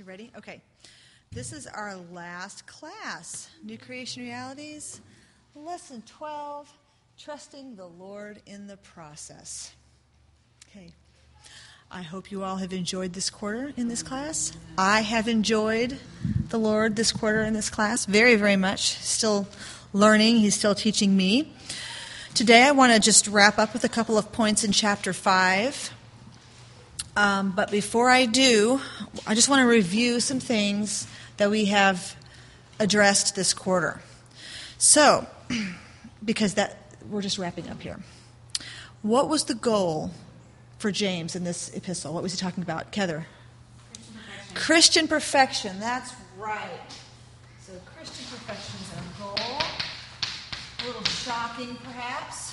Ready? Okay. This is our last class. New Creation Realities, Lesson 12, Trusting the Lord in the Process. Okay. I hope you all have enjoyed this quarter in this class. I have enjoyed the Lord this quarter in this class very, very much. Still learning. He's still teaching me. Today I want to just wrap up with a couple of points in Chapter 5. But before I do, I just want to review some things that we have addressed this quarter. So, because we're just wrapping up here. What was the goal for James in this epistle? What was he talking about? Heather? Christian perfection. That's right. So Christian perfection is our goal. A little shocking, perhaps.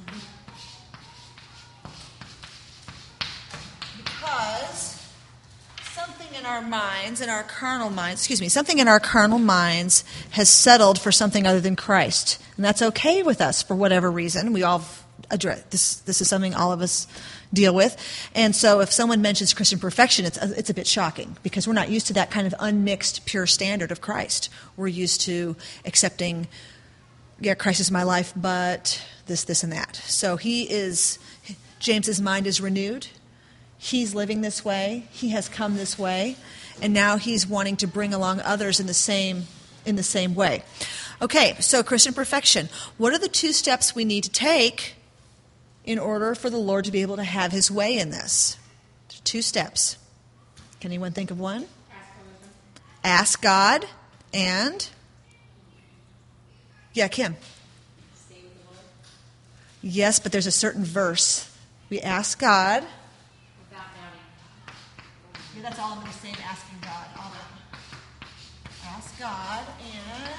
Because something in our minds, something in our carnal minds has settled for something other than Christ. And that's okay with us for whatever reason. We all address this is something all of us deal with. And so if someone mentions Christian perfection, it's a bit shocking because we're not used to that kind of unmixed, pure standard of Christ. We're used to accepting, Christ is my life, but this, and that. So James's mind is renewed. He's living this way. He has come this way. And now he's wanting to bring along others in the same way. Okay, so Christian perfection. What are the 2 steps we need to take in order for the Lord to be able to have his way in this? 2 steps. Can anyone think of one? Ask God and? Yeah, Kim. Stay with the Lord. Yes, but there's a certain verse. We ask God. Without doubting. Yeah, that's all I'm going to say, asking God. All that. Ask God and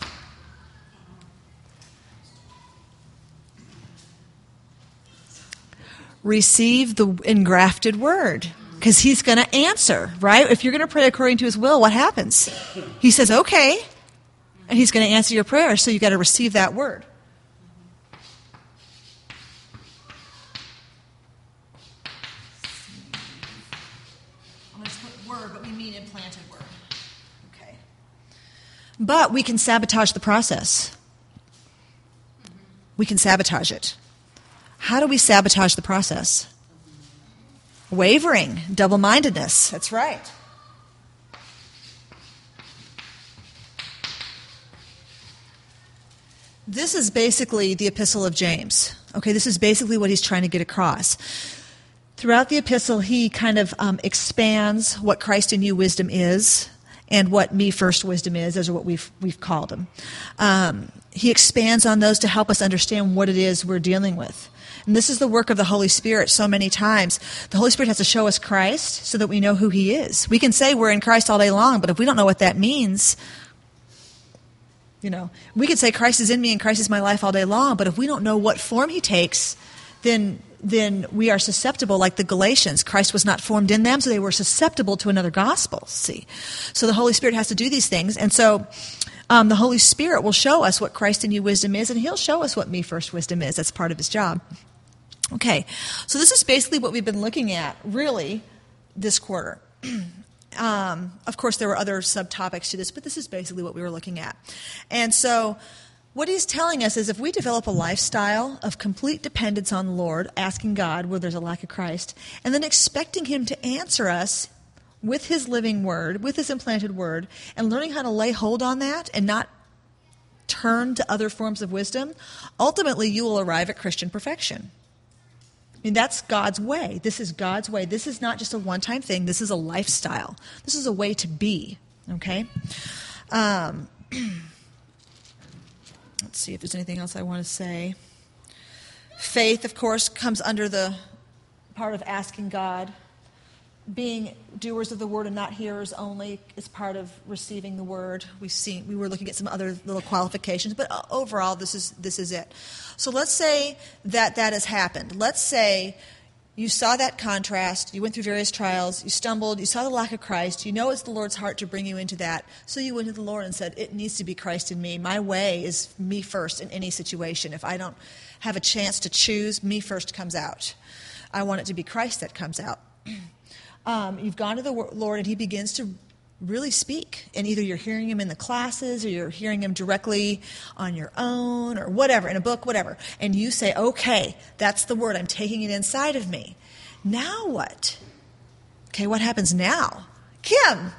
receive the engrafted word. Because he's going to answer, right? If you're going to pray according to his will, what happens? He says, okay. And he's going to answer your prayer, so you've got to receive that word. I'm going to put word, but we mean implanted word. Okay. But we can sabotage the process. We can sabotage it. How do we sabotage the process? Wavering, double-mindedness. That's right. This is basically the epistle of James. Okay, this is basically what he's trying to get across. Throughout the epistle, he kind of expands what Christ in you wisdom is and what me first wisdom is. Those are what we've called them. He expands on those to help us understand what it is we're dealing with. And this is the work of the Holy Spirit so many times. The Holy Spirit has to show us Christ so that we know who he is. We can say we're in Christ all day long, but if we don't know what that means, we could say Christ is in me and Christ is my life all day long, but if we don't know what form he takes, then we are susceptible, like the Galatians. Christ was not formed in them, so they were susceptible to another gospel, see. So the Holy Spirit has to do these things, and so the Holy Spirit will show us what Christ in you wisdom is, and he'll show us what me first wisdom is. That's part of his job. Okay, so this is basically what we've been looking at, really, this quarter. Of course, there were other subtopics to this, but this is basically what we were looking at. And so what he's telling us is if we develop a lifestyle of complete dependence on the Lord, asking God where there's a lack of Christ, and then expecting him to answer us with his living word, with his implanted word, and learning how to lay hold on that and not turn to other forms of wisdom, ultimately you will arrive at Christian perfection. I mean, that's God's way. This is God's way. This is not just a one-time thing. This is a lifestyle. This is a way to be, okay? Let's see if there's anything else I want to say. Faith, of course, comes under the part of asking God. Being doers of the word and not hearers only is part of receiving the word. We were looking at some other little qualifications, but overall, this is it. So let's say that has happened. Let's say you saw that contrast, you went through various trials, you stumbled, you saw the lack of Christ, you know it's the Lord's heart to bring you into that, so you went to the Lord and said, it needs to be Christ in me. My way is me first in any situation. If I don't have a chance to choose, me first comes out. I want it to be Christ that comes out. You've gone to the Lord and he begins to really speak. And either you're hearing him in the classes or you're hearing him directly on your own or whatever, in a book, whatever. And you say, okay, that's the word. I'm taking it inside of me. Now what? Okay, what happens now? Kim!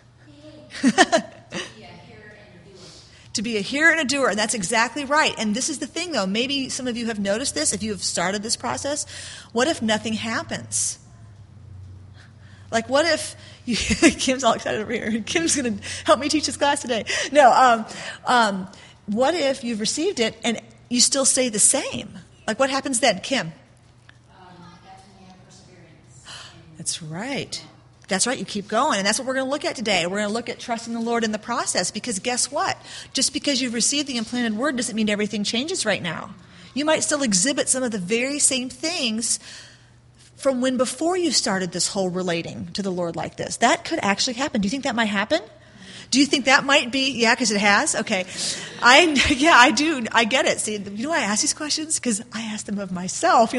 To be a hearer and a doer. And that's exactly right. And this is the thing, though. Maybe some of you have noticed this if you have started this process. What if nothing happens? Like, what if you, Kim's all excited over here. Kim's going to help me teach this class today. No, what if you've received it and you still stay the same? Like, what happens then, Kim? That's when you have perseverance. That's right. That's right. You keep going. And that's what we're going to look at today. We're going to look at trusting the Lord in the process, because guess what? Just because you've received the implanted word doesn't mean everything changes right now. You might still exhibit some of the very same things from when before you started this whole relating to the Lord like this. That could actually happen. Do you think that might happen? Do you think that might be? Yeah, because it has? Okay. I do. I get it. See, you know why I ask these questions? Because I ask them of myself.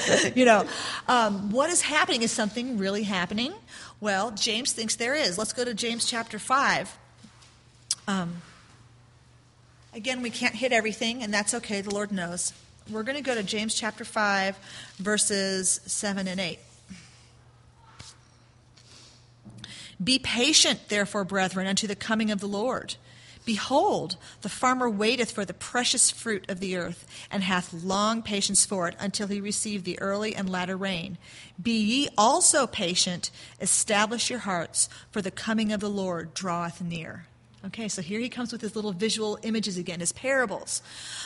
What is happening? Is something really happening? Well, James thinks there is. Let's go to James chapter 5. Again, we can't hit everything, and that's okay. The Lord knows. We're going to go to James chapter 5, verses 7 and 8. Be patient, therefore, brethren, unto the coming of the Lord. Behold, the farmer waiteth for the precious fruit of the earth, and hath long patience for it, until he receive the early and latter rain. Be ye also patient, establish your hearts, for the coming of the Lord draweth near. Okay, so here he comes with his little visual images again, his parables.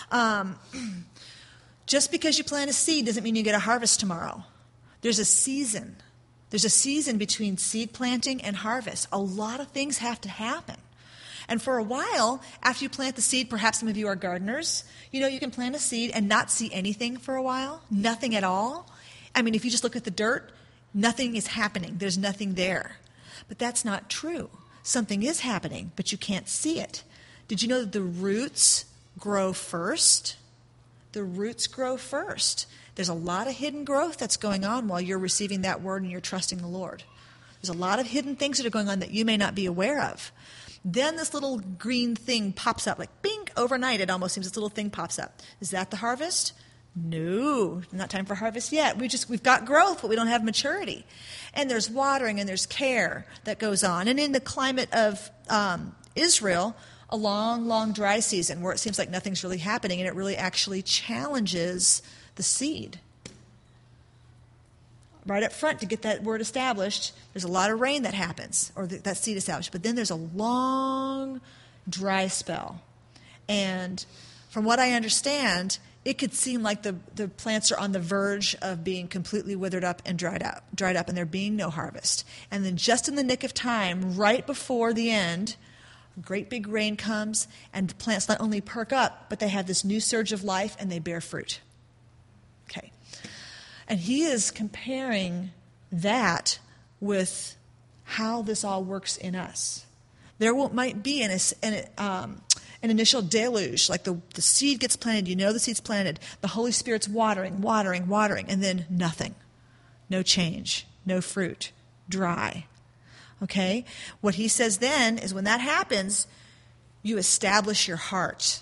Just because you plant a seed doesn't mean you get a harvest tomorrow. There's a season. There's a season between seed planting and harvest. A lot of things have to happen. And for a while, after you plant the seed, perhaps some of you are gardeners, you can plant a seed and not see anything for a while, nothing at all. I mean, if you just look at the dirt, nothing is happening. There's nothing there. But that's not true. Something is happening, but you can't see it. Did you know that the roots grow first? The roots grow first. There's a lot of hidden growth that's going on while you're receiving that word and you're trusting the Lord. There's a lot of hidden things that are going on that you may not be aware of. Then this little green thing pops up, like bing, overnight it almost seems this little thing pops up. Is that the harvest? No, not time for harvest yet. We've got growth, but we don't have maturity. And there's watering and there's care that goes on. And in the climate of Israel, a long, long dry season where it seems like nothing's really happening, and it really actually challenges the seed. Right up front, to get that word established, there's a lot of rain that happens, or that seed established. But then there's a long dry spell. And from what I understand, it could seem like the plants are on the verge of being completely withered up and dried up, and there being no harvest. And then just in the nick of time, right before the end, a great big rain comes, and the plants not only perk up, but they have this new surge of life, and they bear fruit. Okay. And he is comparing that with how this all works in us. There might be an initial deluge, like the seed gets planted, the seed's planted, the Holy Spirit's watering, and then nothing. No change, no fruit, dry. Okay? What he says then is when that happens, you establish your heart.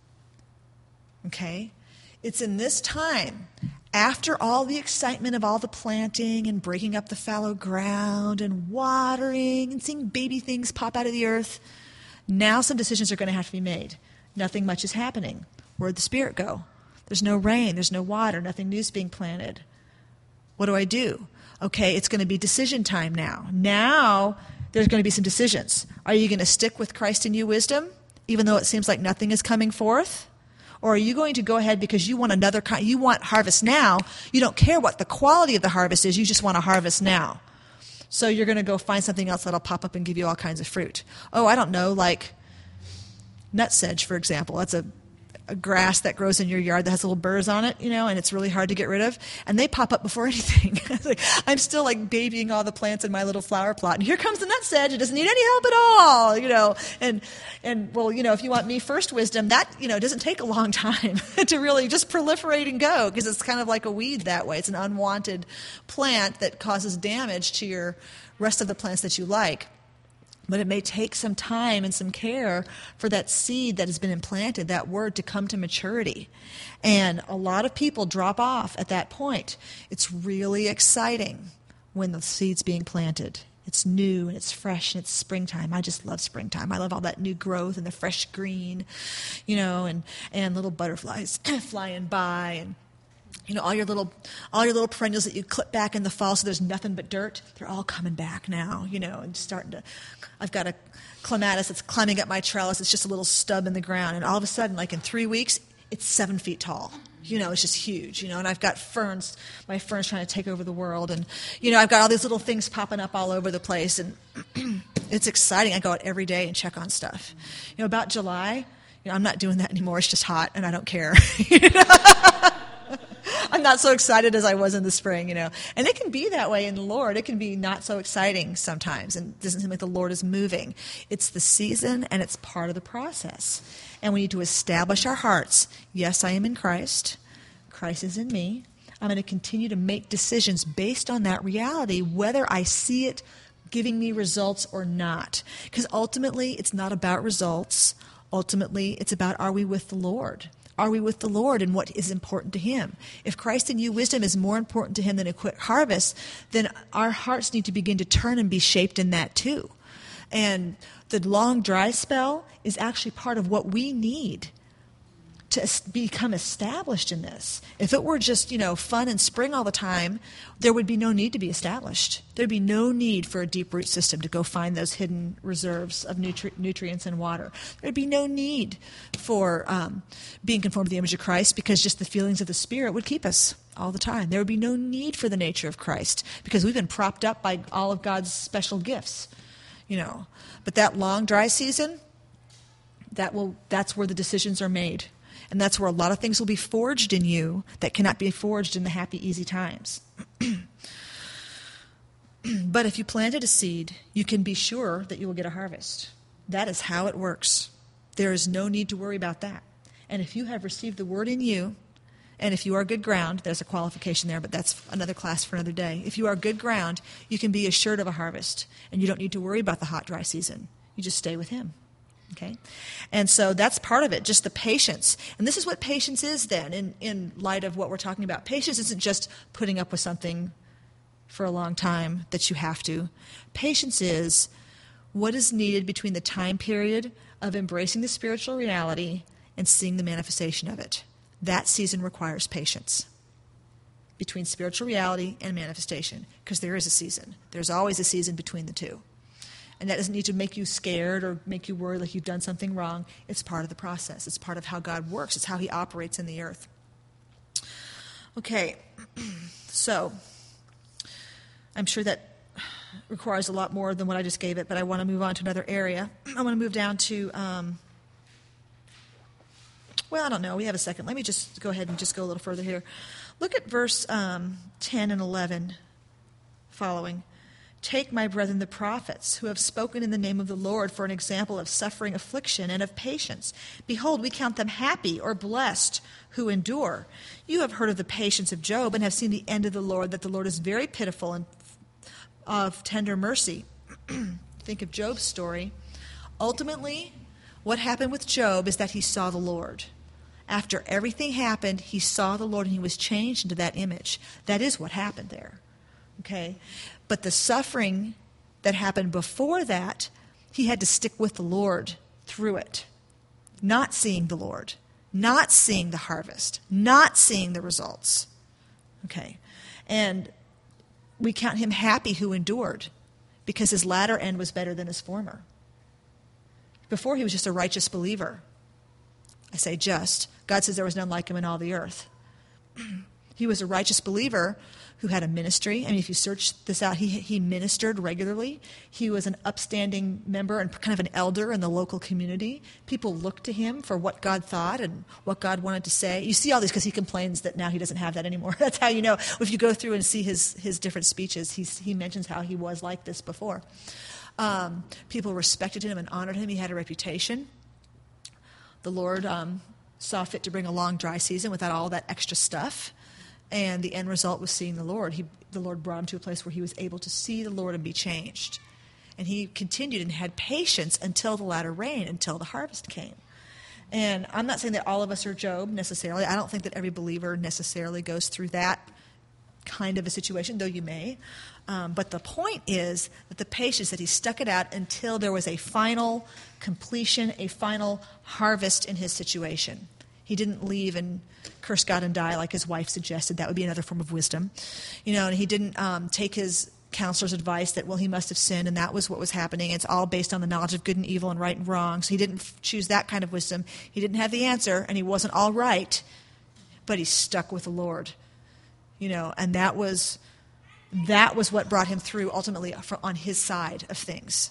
Okay? It's in this time, after all the excitement of all the planting and breaking up the fallow ground and watering and seeing baby things pop out of the earth, now some decisions are going to have to be made. Nothing much is happening. Where'd the Spirit go? There's no rain. There's no water. Nothing new is being planted. What do I do? Okay, it's going to be decision time now. Now there's going to be some decisions. Are you going to stick with Christ in you wisdom, even though it seems like nothing is coming forth? Or are you going to go ahead because you want you want harvest now? You don't care what the quality of the harvest is. You just want to harvest now. So you're going to go find something else that'll pop up and give you all kinds of fruit. Oh, I don't know, like nutsedge, for example. That's a grass that grows in your yard that has little burrs on it, and it's really hard to get rid of. And they pop up before anything. I'm still like babying all the plants in my little flower plot. And here comes the nutsedge. It doesn't need any help at all, And well, if you want me first wisdom, that, doesn't take a long time to really just proliferate and go, because it's kind of like a weed that way. It's an unwanted plant that causes damage to your rest of the plants that you like. But it may take some time and some care for that seed that has been implanted, that word, to come to maturity. And a lot of people drop off at that point. It's really exciting when the seed's being planted. It's new and it's fresh and it's springtime. I just love springtime. I love all that new growth and the fresh green, and little butterflies flying by, and all your little perennials that you clip back in the fall so there's nothing but dirt. They're all coming back now, and starting to. I've got a clematis that's climbing up my trellis. It's just a little stub in the ground, and all of a sudden, like in 3 weeks, it's 7 feet tall. It's just huge, and I've got ferns, my ferns trying to take over the world. And, I've got all these little things popping up all over the place. And it's exciting. I go out every day and check on stuff. About July, I'm not doing that anymore. It's just hot and I don't care. I'm not so excited as I was in the spring, And it can be that way in the Lord. It can be not so exciting sometimes. And it doesn't seem like the Lord is moving. It's the season and it's part of the process. And we need to establish our hearts. Yes, I am in Christ. Christ is in me. I'm going to continue to make decisions based on that reality, whether I see it giving me results or not. Because ultimately, it's not about results. Ultimately, it's about, are we with the Lord? Are we with the Lord and what is important to Him? If Christ in you wisdom is more important to Him than a quick harvest, then our hearts need to begin to turn and be shaped in that too. And the long dry spell is actually part of what we need to become established in this. If it were just, fun and spring all the time, there would be no need to be established. There'd be no need for a deep root system to go find those hidden reserves of nutrients and water. There'd be no need for being conformed to the image of Christ, because just the feelings of the Spirit would keep us all the time. There would be no need for the nature of Christ, because we've been propped up by all of God's special gifts. But that long dry season, that's where the decisions are made. And that's where a lot of things will be forged in you that cannot be forged in the happy, easy times. But if you planted a seed, you can be sure that you will get a harvest. That is how it works. There is no need to worry about that. And if you have received the word in you, and if you are good ground, there's a qualification there, but that's another class for another day. If you are good ground, you can be assured of a harvest. And you don't need to worry about the hot, dry season. You just stay with Him. Okay? And so that's part of it, just the patience. And this is what patience is then, in light of what we're talking about. Patience isn't just putting up with something for a long time that you have to. Patience is what is needed between the time period of embracing the spiritual reality and seeing the manifestation of it. That season requires patience between spiritual reality and manifestation, because there is a season. There's always a season between the two. And that doesn't need to make you scared or make you worry like you've done something wrong. It's part of the process. It's part of how God works. It's how He operates in the earth. Okay, so I'm sure that requires a lot more than what I just gave it, but I want to move on to another area. I want to move down to, I don't know. We have a second. Let me just go ahead and just go a little further here. Look at verse 10 and 11 following. Take, my brethren, the prophets, who have spoken in the name of the Lord, for an example of suffering, affliction, and of patience. Behold, we count them happy or blessed who endure. You have heard of the patience of Job, and have seen the end of the Lord, that the Lord is very pitiful and of tender mercy. Think of Job's story. Ultimately, what happened with Job is that he saw the Lord. After everything happened, he saw the Lord, and he was changed into that image. That is what happened there. Okay? But the suffering that happened before that, he had to stick with the Lord through it. Not seeing the Lord. Not seeing the harvest. Not seeing the results. Okay? And we count him happy who endured, because his latter end was better than his former. Before, he was just a righteous believer. I say just. God says there was none like him in all the earth. He was a righteous believer who had a ministry. I mean, if you search this out, he ministered regularly. He was an upstanding member and kind of an elder in the local community. People looked to him for what God thought and what God wanted to say. You see all these because he complains that now he doesn't have that anymore. That's how you know. If you go through and see his different speeches, he mentions how he was like this before. People respected him and honored him. He had a reputation. The Lord saw fit to bring a long dry season without all that extra stuff. And the end result was seeing the Lord. The Lord brought him to a place where he was able to see the Lord and be changed. And he continued and had patience until the latter rain, until the harvest came. And I'm not saying that all of us are Job necessarily. I don't think that every believer necessarily goes through that kind of a situation, though you may. But the point is that the patience, that he stuck it out until there was a final completion, a final harvest in his situation. He didn't leave and curse God and die like his wife suggested. That would be another form of wisdom. And he didn't take his counselor's advice that, well, he must have sinned, and that was what was happening. It's all based on the knowledge of good and evil and right and wrong. So he didn't choose that kind of wisdom. He didn't have the answer, and he wasn't all right, but he stuck with the Lord. And that was what brought him through ultimately on his side of things.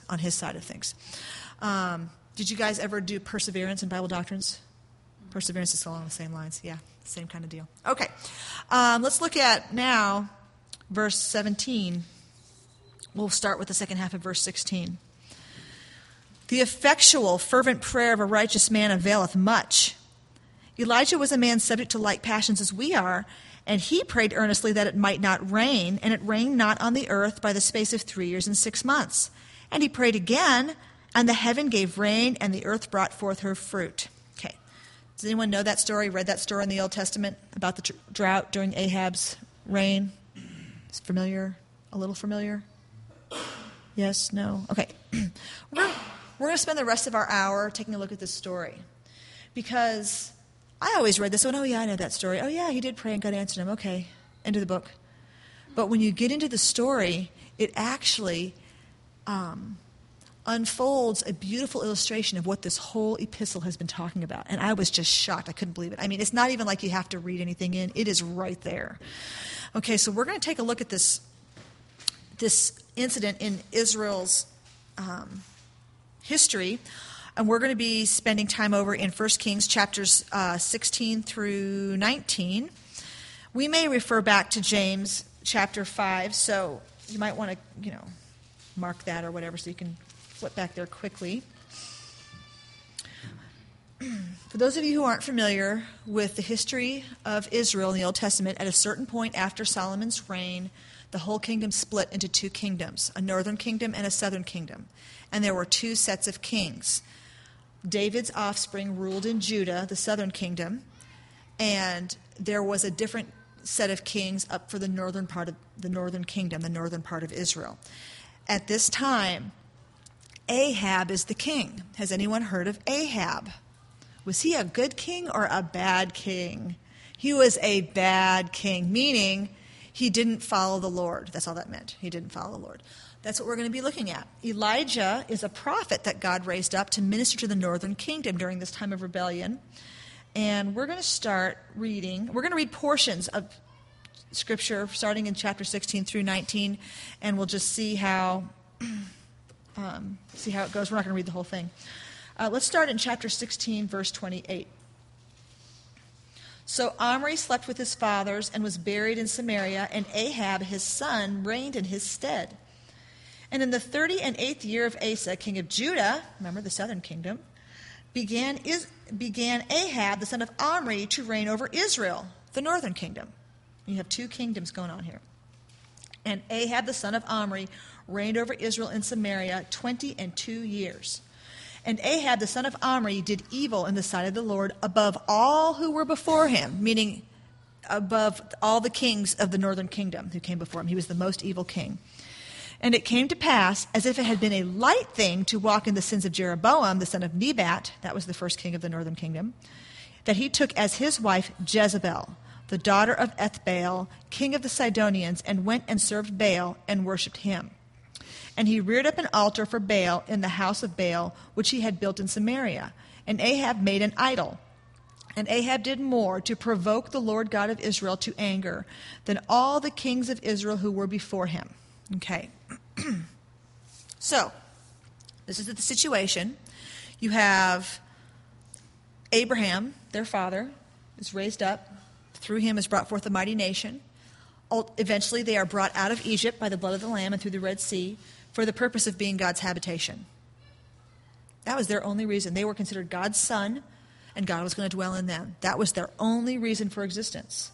Did you guys ever do perseverance in Bible doctrines? Perseverance is along the same lines. Yeah, same kind of deal. Okay. Let's look at now verse 17. We'll start with the second half of verse 16. The effectual, fervent prayer of a righteous man availeth much. Elijah was a man subject to like passions as we are, and he prayed earnestly that it might not rain, and it rained not on the earth by the space of 3 years and 6 months. And he prayed again, and the heaven gave rain, and the earth brought forth her fruit. Okay. Does anyone know that story, read that story in the Old Testament about the drought during Ahab's reign? It's familiar? A little familiar? Yes? No? Okay. We're going to spend the rest of our hour taking a look at this story. Because I always read this one, oh yeah, I know that story. Oh yeah, he did pray and God answered him. Okay, end of the book. But when you get into the story, it actually unfolds a beautiful illustration of what this whole epistle has been talking about. And I was just shocked. I couldn't believe it. I mean, it's not even like you have to read anything in. It is right there. Okay, so we're going to take a look at this incident in Israel's history. And we're going to be spending time over in 1 Kings chapters 16 through 19. We may refer back to James chapter 5, so you might want to, mark that or whatever so you can flip back there quickly. For those of you who aren't familiar with the history of Israel in the Old Testament, at a certain point after Solomon's reign, the whole kingdom split into two kingdoms, a northern kingdom and a southern kingdom. And there were two sets of kings. David's offspring ruled in Judah, the southern kingdom, and there was a different set of kings up for the northern part of the northern kingdom, the northern part of Israel. At this time, Ahab is the king. Has anyone heard of Ahab? Was he a good king or a bad king? He was a bad king, meaning he didn't follow the Lord. That's all that meant. He didn't follow the Lord. That's what we're going to be looking at. Elijah is a prophet that God raised up to minister to the northern kingdom during this time of rebellion. And we're going to start reading. We're going to read portions of Scripture starting in chapter 16 through 19, and we'll just see how it goes. We're not going to read the whole thing. Let's start in chapter 16, verse 28. So Omri slept with his fathers and was buried in Samaria, and Ahab his son reigned in his stead. And in the 38th year of Asa, king of Judah, remember the southern kingdom, began Ahab, the son of Omri, to reign over Israel, the northern kingdom. You have two kingdoms going on here. And Ahab, the son of Omri, reigned over Israel in Samaria 22 years. And Ahab, the son of Omri, did evil in the sight of the Lord above all who were before him, meaning above all the kings of the northern kingdom who came before him. He was the most evil king. And it came to pass, as if it had been a light thing to walk in the sins of Jeroboam, the son of Nebat, that was the first king of the northern kingdom, that he took as his wife Jezebel, the daughter of Ethbaal, king of the Sidonians, and went and served Baal and worshipped him. And he reared up an altar for Baal in the house of Baal, which he had built in Samaria. And Ahab made an idol. And Ahab did more to provoke the Lord God of Israel to anger than all the kings of Israel who were before him. Okay. So, this is the situation. You have Abraham, their father, is raised up. Through him is brought forth a mighty nation. Eventually, they are brought out of Egypt by the blood of the Lamb and through the Red Sea for the purpose of being God's habitation. That was their only reason. They were considered God's son, and God was going to dwell in them. That was their only reason for existence.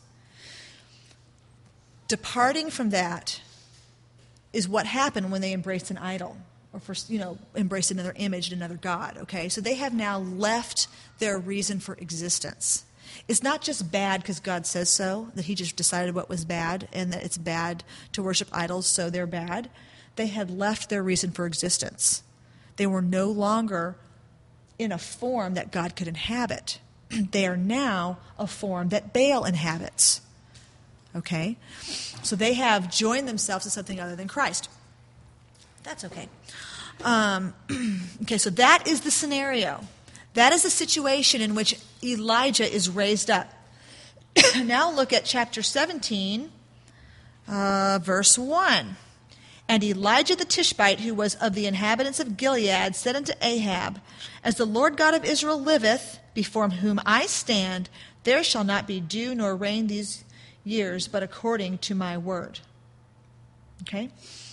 Departing from that is what happened when they embraced an idol. for, embraced another image, another god, okay? So they have now left their reason for existence. It's not just bad because God says so, that he just decided what was bad and that it's bad to worship idols, so they're bad. They had left their reason for existence. They were no longer in a form that God could inhabit. They are now a form that Baal inhabits. Okay? So they have joined themselves to something other than Christ. That's okay. Okay, so that is the scenario. That is the situation in which Elijah is raised up. Now look at chapter 17, verse 1. And Elijah the Tishbite, who was of the inhabitants of Gilead, said unto Ahab, As the Lord God of Israel liveth, before whom I stand, there shall not be dew nor rain these years, but according to my word. Okay?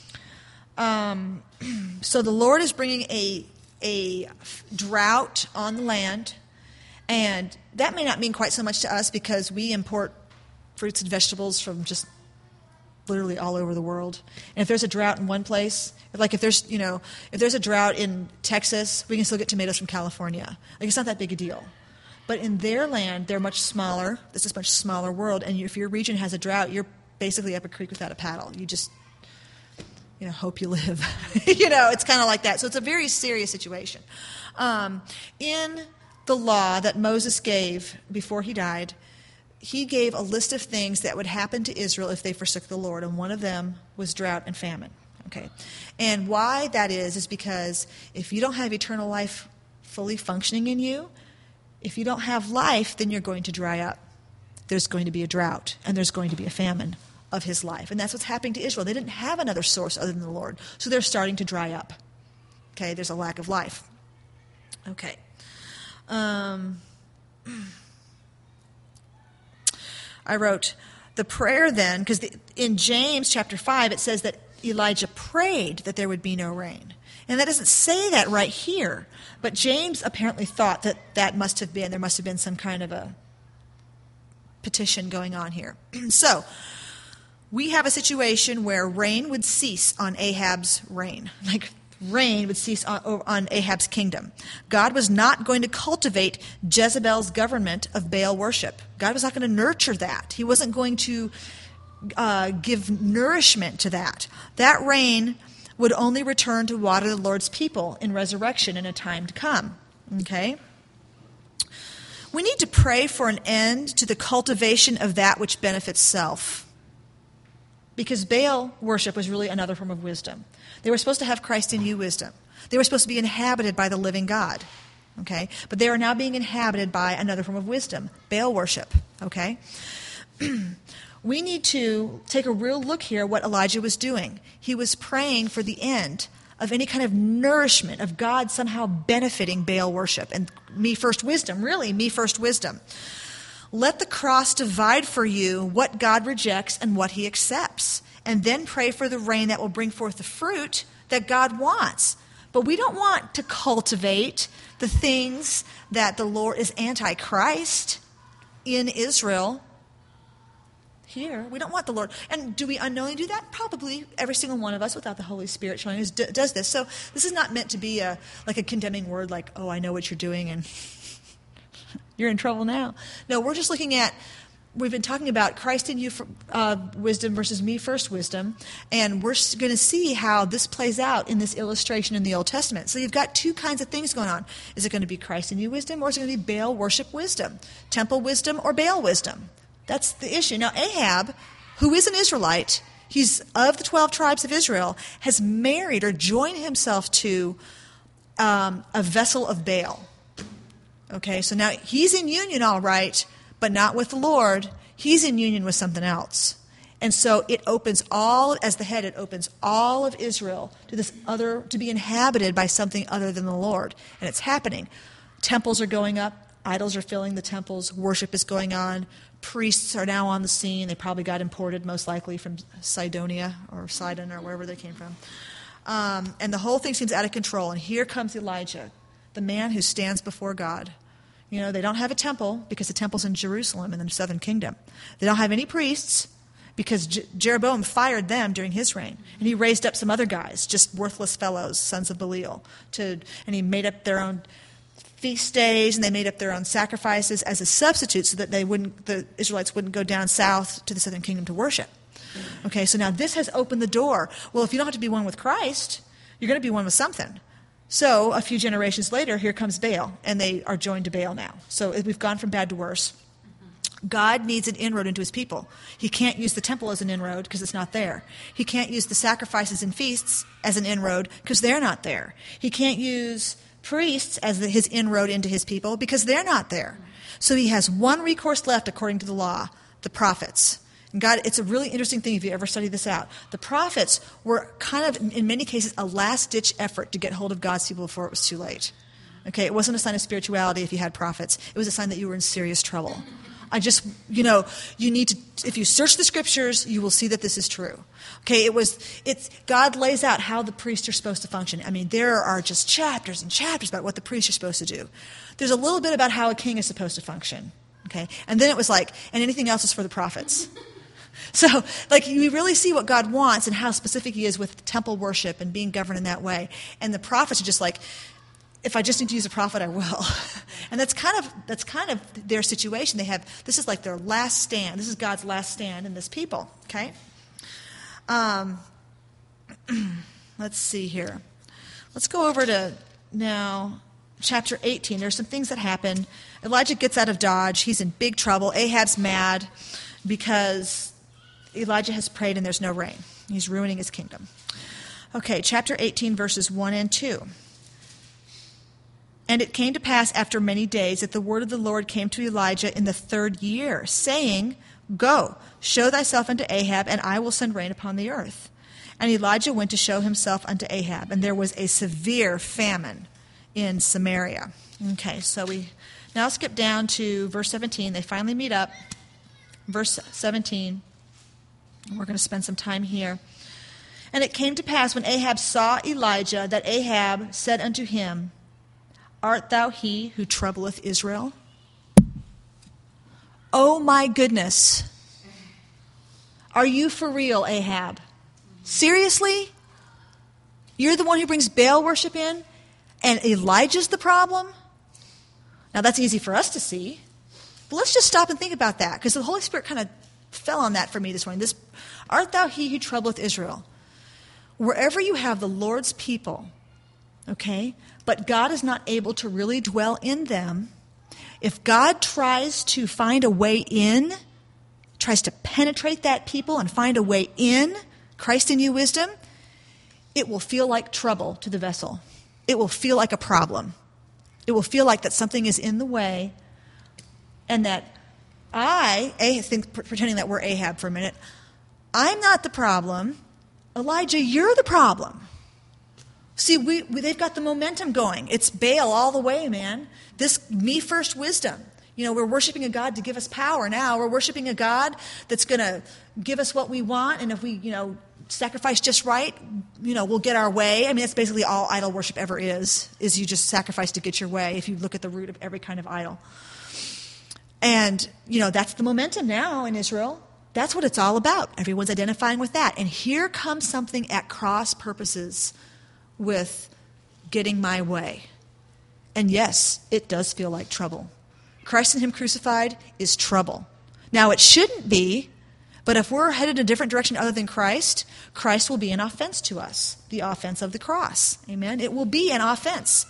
So the Lord is bringing a drought on the land, and that may not mean quite so much to us because we import fruits and vegetables from just literally all over the world. And if there's a drought in one place, if there's a drought in Texas, we can still get tomatoes from California. It's not that big a deal. But in their land, they're much smaller. This is a much smaller world, and if your region has a drought, you're basically up a creek without a paddle. You just hope you live. It's kind of like that. So it's a very serious situation. In the law that Moses gave before he died, he gave a list of things that would happen to Israel if they forsook the Lord, and one of them was drought and famine. Okay, and why that is because if you don't have eternal life fully functioning in you, if you don't have life, then you're going to dry up. There's going to be a drought, and there's going to be a famine of his life. And that's what's happening to Israel. They didn't have another source other than the Lord. So they're starting to dry up. Okay, there's a lack of life. Okay. I wrote the prayer then, because in James chapter 5 it says that Elijah prayed that there would be no rain. And that doesn't say that right here. But James apparently thought that there must have been some kind of a petition going on here. So, we have a situation where rain would cease on Ahab's reign. Rain would cease on Ahab's kingdom. God was not going to cultivate Jezebel's government of Baal worship. God was not going to nurture that. He wasn't going to give nourishment to that. That rain would only return to water the Lord's people in resurrection in a time to come. Okay? We need to pray for an end to the cultivation of that which benefits self. Because Baal worship was really another form of wisdom. They were supposed to have Christ in you wisdom. They were supposed to be inhabited by the living God. Okay? But they are now being inhabited by another form of wisdom, Baal worship. Okay? We need to take a real look here at what Elijah was doing. He was praying for the end of any kind of nourishment of God somehow benefiting Baal worship. And me first wisdom, really, me first wisdom. Let the cross divide for you what God rejects and what he accepts. And then pray for the rain that will bring forth the fruit that God wants. But we don't want to cultivate the things that the Lord is anti-Christ in Israel. Here, we don't want the Lord. And do we unknowingly do that? Probably every single one of us without the Holy Spirit showing us does this. So this is not meant to be a condemning word like, oh, I know what you're doing and you're in trouble now. No, we're just looking at, we've been talking about Christ in you for, wisdom versus me first wisdom, and we're going to see how this plays out in this illustration in the Old Testament. So you've got two kinds of things going on. Is it going to be Christ in you wisdom, or is it going to be Baal worship wisdom? Temple wisdom or Baal wisdom? That's the issue. Now Ahab, who is an Israelite, he's of the 12 tribes of Israel, has married or joined himself to a vessel of Baal. Okay, so now he's in union all right, but not with the Lord. He's in union with something else. And so it opens as the head, it opens all of Israel to this other, to be inhabited by something other than the Lord. And it's happening. Temples are going up. Idols are filling the temples. Worship is going on. Priests are now on the scene. They probably got imported, most likely, from Sidonia or Sidon or wherever they came from. And the whole thing seems out of control. And here comes Elijah, the man who stands before God. They don't have a temple because the temple's in Jerusalem in the southern kingdom. They don't have any priests because Jeroboam fired them during his reign. And he raised up some other guys, just worthless fellows, sons of Belial, and he made up their own feast days, and they made up their own sacrifices as a substitute so that the Israelites wouldn't go down south to the southern kingdom to worship. Okay, so now this has opened the door. Well, if you don't have to be one with Christ, you're going to be one with something. So a few generations later, here comes Baal, and they are joined to Baal now. So we've gone from bad to worse. God needs an inroad into his people. He can't use the temple as an inroad because it's not there. He can't use the sacrifices and feasts as an inroad because they're not there. He can't use priests as his inroad into his people because they're not there. So he has one recourse left according to the law, the prophets. And God, it's a really interesting thing if you ever study this out. The prophets were kind of, in many cases, a last-ditch effort to get hold of God's people before it was too late. Okay, it wasn't a sign of spirituality if you had prophets. It was a sign that you were in serious trouble. You need to, if you search the scriptures, you will see that this is true. Okay, God lays out how the priests are supposed to function. I mean, there are just chapters and chapters about what the priests are supposed to do. There's a little bit about how a king is supposed to function. Okay, and then it was like, and anything else is for the prophets. So, you really see what God wants and how specific he is with temple worship and being governed in that way. And the prophets are just like, if I just need to use a prophet, I will. And that's kind of their situation. This is like their last stand. This is God's last stand in this people. Okay? Let's see here. Let's go over to now chapter 18. There's some things that happen. Elijah gets out of Dodge. He's in big trouble. Ahab's mad because Elijah has prayed and there's no rain. He's ruining his kingdom. Okay, chapter 18, verses 1 and 2. And it came to pass after many days that the word of the Lord came to Elijah in the 3rd year, saying, Go, show thyself unto Ahab, and I will send rain upon the earth. And Elijah went to show himself unto Ahab, and there was a severe famine in Samaria. Okay, so we now skip down to verse 17. They finally meet up. Verse 17. We're going to spend some time here. And it came to pass when Ahab saw Elijah that Ahab said unto him, Art thou he who troubleth Israel? Oh my goodness. Are you for real, Ahab? Seriously? You're the one who brings Baal worship in? And Elijah's the problem? Now that's easy for us to see. But let's just stop and think about that, because the Holy Spirit kind of fell on that for me this morning. Art thou he who troubleth Israel? Wherever you have the Lord's people, okay, but God is not able to really dwell in them, if God tries to find a way in, tries to penetrate that people and find a way in, Christ in you wisdom, it will feel like trouble to the vessel. It will feel like a problem. It will feel like that something is in the way, and that pretending that we're Ahab for a minute, I'm not the problem. Elijah, you're the problem. See, they've got the momentum going. It's Baal all the way, man. This me first wisdom. We're worshiping a God to give us power now. We're worshiping a God that's going to give us what we want, and if we, sacrifice just right, we'll get our way. I mean, that's basically all idol worship ever is you just sacrifice to get your way, if you look at the root of every kind of idol. And, that's the momentum now in Israel. That's what it's all about. Everyone's identifying with that. And here comes something at cross purposes with getting my way. And yes, it does feel like trouble. Christ and him crucified is trouble. Now, it shouldn't be, but if we're headed a different direction other than Christ, Christ will be an offense to us, the offense of the cross. Amen? It will be an offense.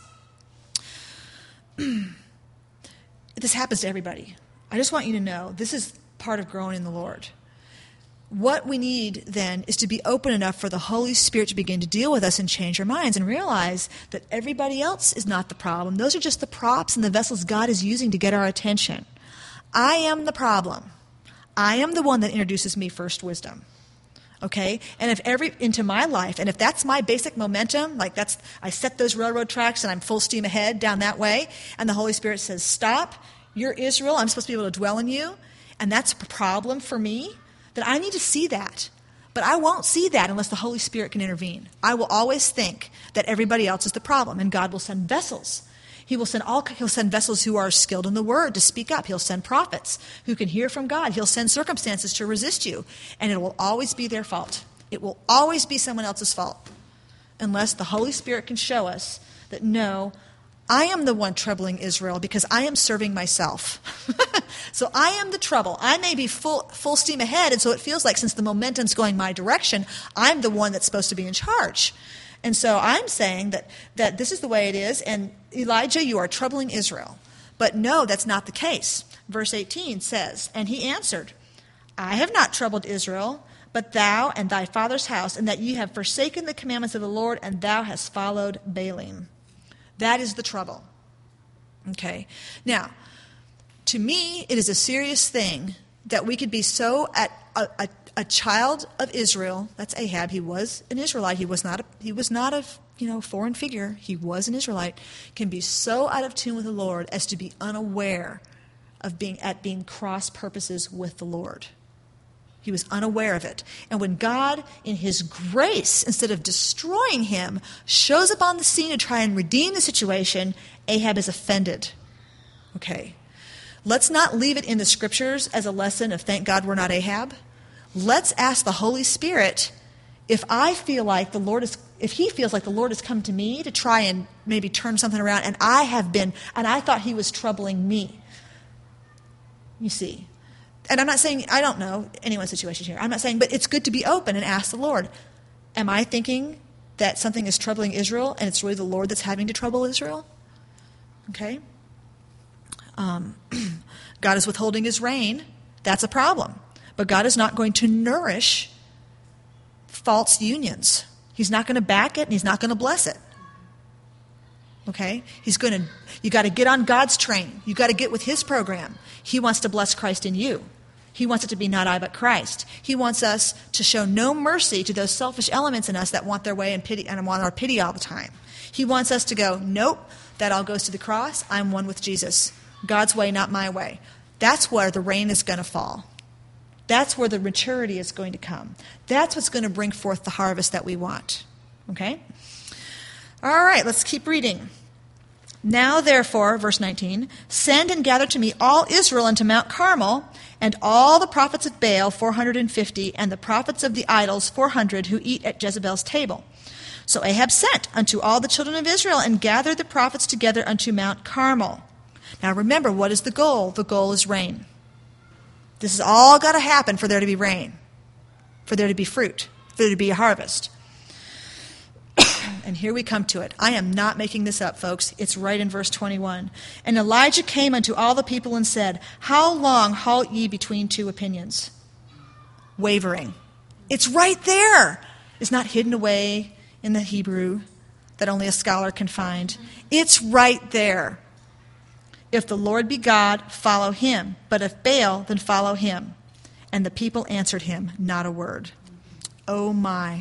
This happens to everybody. I just want you to know this is part of growing in the Lord. What we need then is to be open enough for the Holy Spirit to begin to deal with us and change our minds and realize that everybody else is not the problem. Those are just the props and the vessels God is using to get our attention. I am the problem. I am the one that introduces me first wisdom. Okay? And if into my life, and if that's my basic momentum, I set those railroad tracks and I'm full steam ahead down that way, and the Holy Spirit says, stop, you're Israel, I'm supposed to be able to dwell in you, and that's a problem for me, then I need to see that. But I won't see that unless the Holy Spirit can intervene. I will always think that everybody else is the problem, and God will send vessels. He'll send vessels who are skilled in the word to speak up. He'll send prophets who can hear from God. He'll send circumstances to resist you. And it will always be their fault. It will always be someone else's fault. Unless the Holy Spirit can show us that, no, I am the one troubling Israel because I am serving myself. So I am the trouble. I may be full steam ahead, and so it feels like since the momentum's going my direction, I'm the one that's supposed to be in charge. And so I'm saying that this is the way it is, and Elijah, you are troubling Israel. But no, that's not the case. Verse 18 says, and he answered, I have not troubled Israel, but thou and thy father's house, and that ye have forsaken the commandments of the Lord, and thou hast followed Baalim. That is the trouble. Okay. Now, to me, it is a serious thing that we could be so at a child of Israel. That's Ahab. He was an Israelite. He was not a foreign figure. He was an Israelite. Can be so out of tune with the Lord as to be unaware of being cross purposes with the Lord. He was unaware of it. And when God, in his grace, instead of destroying him, shows up on the scene to try and redeem the situation, Ahab is offended. Okay. Let's not leave it in the scriptures as a lesson of thank God we're not Ahab. Let's ask the Holy Spirit if he feels like the Lord has come to me to try and maybe turn something around, and I thought he was troubling me. You see. And I'm not saying, I don't know anyone's situation here. I'm not saying, but it's good to be open and ask the Lord, am I thinking that something is troubling Israel and it's really the Lord that's having to trouble Israel? Okay? God is withholding his rain. That's a problem. But God is not going to nourish false unions. He's not going to back it, and he's not going to bless it. Okay? You got to get on God's train. You got to get with his program. He wants to bless Christ in you. He wants it to be not I but Christ. He wants us to show no mercy to those selfish elements in us that want their way and want our pity all the time. He wants us to go, nope, that all goes to the cross. I'm one with Jesus. God's way, not my way. That's where the rain is going to fall. That's where the maturity is going to come. That's what's going to bring forth the harvest that we want. Okay? All right, let's keep reading. Now, therefore, verse 19, send and gather to me all Israel unto Mount Carmel, and all the prophets of Baal, 450, and the prophets of the idols, 400, who eat at Jezebel's table. So Ahab sent unto all the children of Israel, and gathered the prophets together unto Mount Carmel. Now remember, what is the goal? The goal is rain. This has all got to happen for there to be rain, for there to be fruit, for there to be a harvest. And here we come to it. I am not making this up, folks. It's right in verse 21. And Elijah came unto all the people and said, how long halt ye between two opinions? Wavering. It's right there. It's not hidden away in the Hebrew that only a scholar can find. It's right there. If the Lord be God, follow him. But if Baal, then follow him. And the people answered him, not a word. Oh my.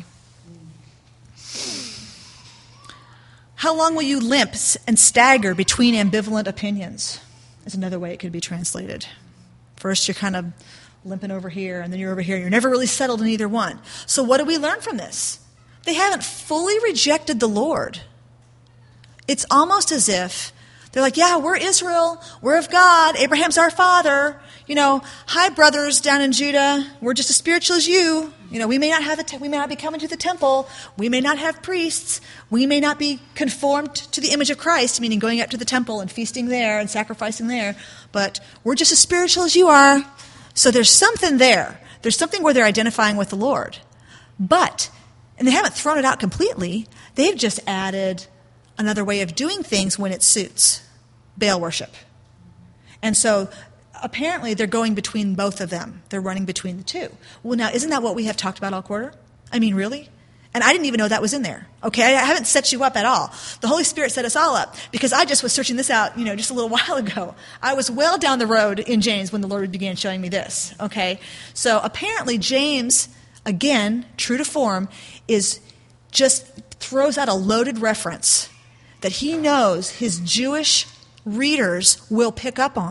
How long will you limp and stagger between ambivalent opinions? Is another way it could be translated. First, you're kind of limping over here, and then you're over here. You're never really settled in either one. So what do we learn from this? They haven't fully rejected the Lord. It's almost as if they're like, yeah, we're Israel. We're of God. Abraham's our father. Hi, brothers down in Judah. We're just as spiritual as you. We may not be coming to the temple. We may not have priests. We may not be conformed to the image of Christ, meaning going up to the temple and feasting there and sacrificing there. But we're just as spiritual as you are. So there's something there. There's something where they're identifying with the Lord. And they haven't thrown it out completely. They've just added another way of doing things when it suits. Baal worship. And so apparently they're going between both of them. They're running between the two. Well, now, isn't that what we have talked about all quarter? I mean, really? And I didn't even know that was in there. Okay, I haven't set you up at all. The Holy Spirit set us all up because I just was searching this out, just a little while ago. I was well down the road in James when the Lord began showing me this. Okay, so apparently James, again, true to form, is just throws out a loaded reference that he knows his Jewish readers will pick up on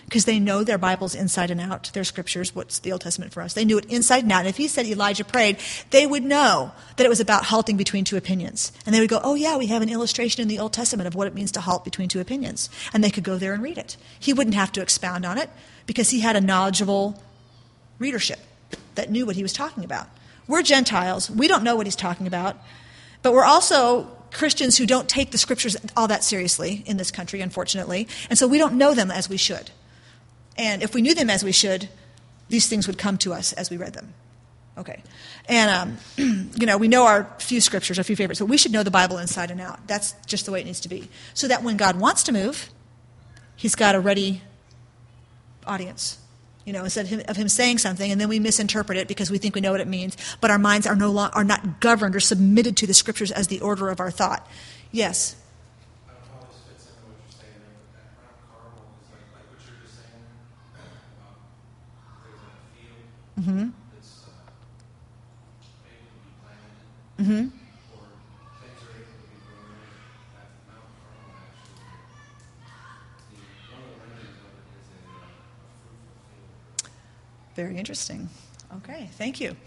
because they know their Bibles inside and out, their scriptures, what's the Old Testament for us. They knew it inside and out. And if he said Elijah prayed, they would know that it was about halting between two opinions. And they would go, oh yeah, we have an illustration in the Old Testament of what it means to halt between two opinions. And they could go there and read it. He wouldn't have to expound on it because he had a knowledgeable readership that knew what he was talking about. We're Gentiles. We don't know what he's talking about. But we're also Christians who don't take the scriptures all that seriously in this country, unfortunately. And so we don't know them as we should. And if we knew them as we should, these things would come to us as we read them. Okay. And, we know our few scriptures, our few favorites, but we should know the Bible inside and out. That's just the way it needs to be. So that when God wants to move, he's got a ready audience. Instead of him saying something and then we misinterpret it because we think we know what it means, but our minds are not governed or submitted to the scriptures as the order of our thought. Yes? I don't know how this fits into what you're saying there, but that Mount Carmel is like what you're just saying about there's a field that's able to be planted, or things are able to be grown in it. At Mount Carmel, actually, one of the renderings of it is a fruitful field. Very interesting. Okay, thank you.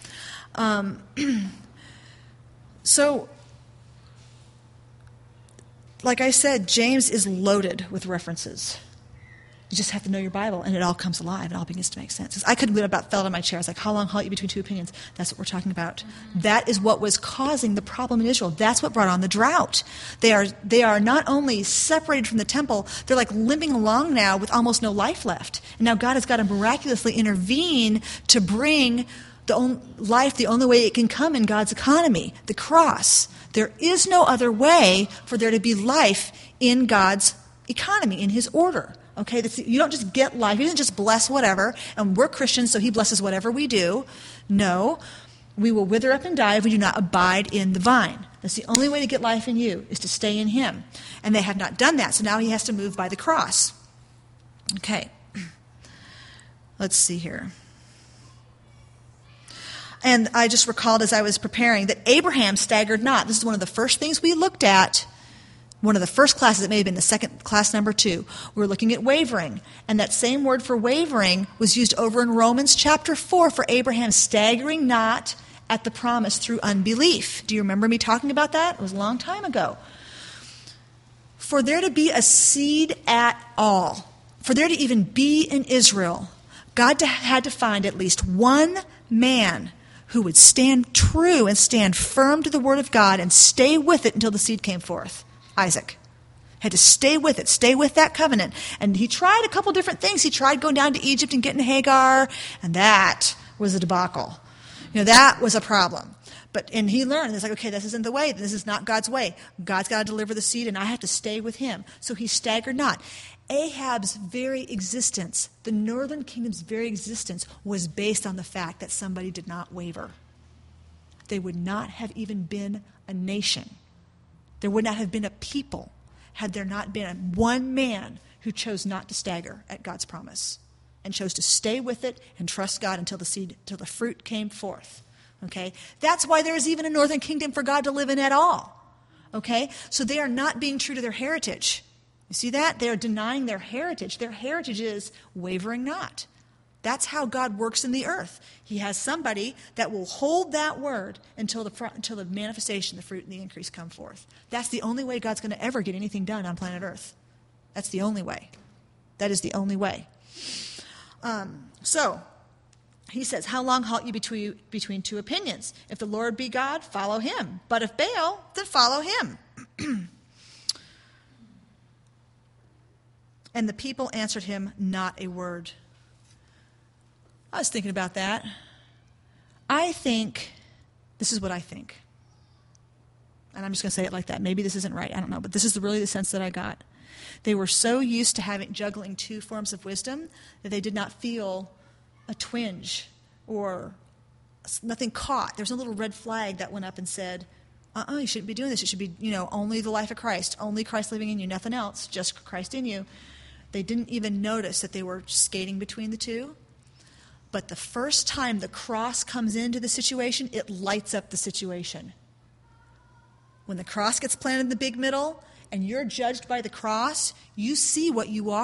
So, like I said, James is loaded with references. You just have to know your Bible, and it all comes alive. It all begins to make sense. I could have about fell out of my chair. I was like, how long halt you between two opinions? That's what we're talking about. That is what was causing the problem in Israel. That's what brought on the drought. They are not only separated from the temple, they're like limping along now with almost no life left. And now God has got to miraculously intervene to bring life the only way it can come in God's economy, the cross. There is no other way for there to be life in God's economy, in his order. Okay, you don't just get life. He doesn't just bless whatever, and we're Christians, so he blesses whatever we do. No, we will wither up and die if we do not abide in the vine. That's the only way to get life in you, is to stay in him. And they have not done that, so now he has to move by the cross. Okay, let's see here. And I just recalled as I was preparing that Abraham staggered not. This is one of the first things we looked at. One of the first classes, it may have been the second class, number 2. We were looking at wavering. And that same word for wavering was used over in Romans chapter 4 for Abraham staggering not at the promise through unbelief. Do you remember me talking about that? It was a long time ago. For there to be a seed at all, for there to even be in Israel, God had to find at least one man who would stand true and stand firm to the word of God and stay with it until the seed came forth. Isaac had to stay with it, stay with that covenant. And he tried a couple different things. He tried going down to Egypt and getting Hagar, and that was a debacle. That was a problem. And he learned, it's like, okay, this isn't the way. This is not God's way. God's got to deliver the seed, and I have to stay with him. So he staggered not. Ahab's very existence, the northern kingdom's very existence, was based on the fact that somebody did not waver. They would not have even been a nation. There would not have been a people had there not been one man who chose not to stagger at God's promise and chose to stay with it and trust God until the fruit came forth. Okay? That's why there is even a northern kingdom for God to live in at all. Okay? So they are not being true to their heritage. You see that? They are denying their heritage. Their heritage is wavering not. That's how God works in the earth. He has somebody that will hold that word until the manifestation, the fruit, and the increase come forth. That's the only way God's going to ever get anything done on planet Earth. That's the only way. That is the only way. So, he says, how long halt you between two opinions? If the Lord be God, follow him. But if Baal, then follow him. And the people answered him not a word. I was thinking about that. This is what I think. And I'm just going to say it like that. Maybe this isn't right. I don't know. But this is really the sense that I got. They were so used to juggling two forms of wisdom that they did not feel a twinge or nothing caught. There's a little red flag that went up and said, you shouldn't be doing this. It should be, only the life of Christ, only Christ living in you, nothing else, just Christ in you. They didn't even notice that they were skating between the two. But the first time the cross comes into the situation, it lights up the situation. When the cross gets planted in the big middle and you're judged by the cross, you see what you are.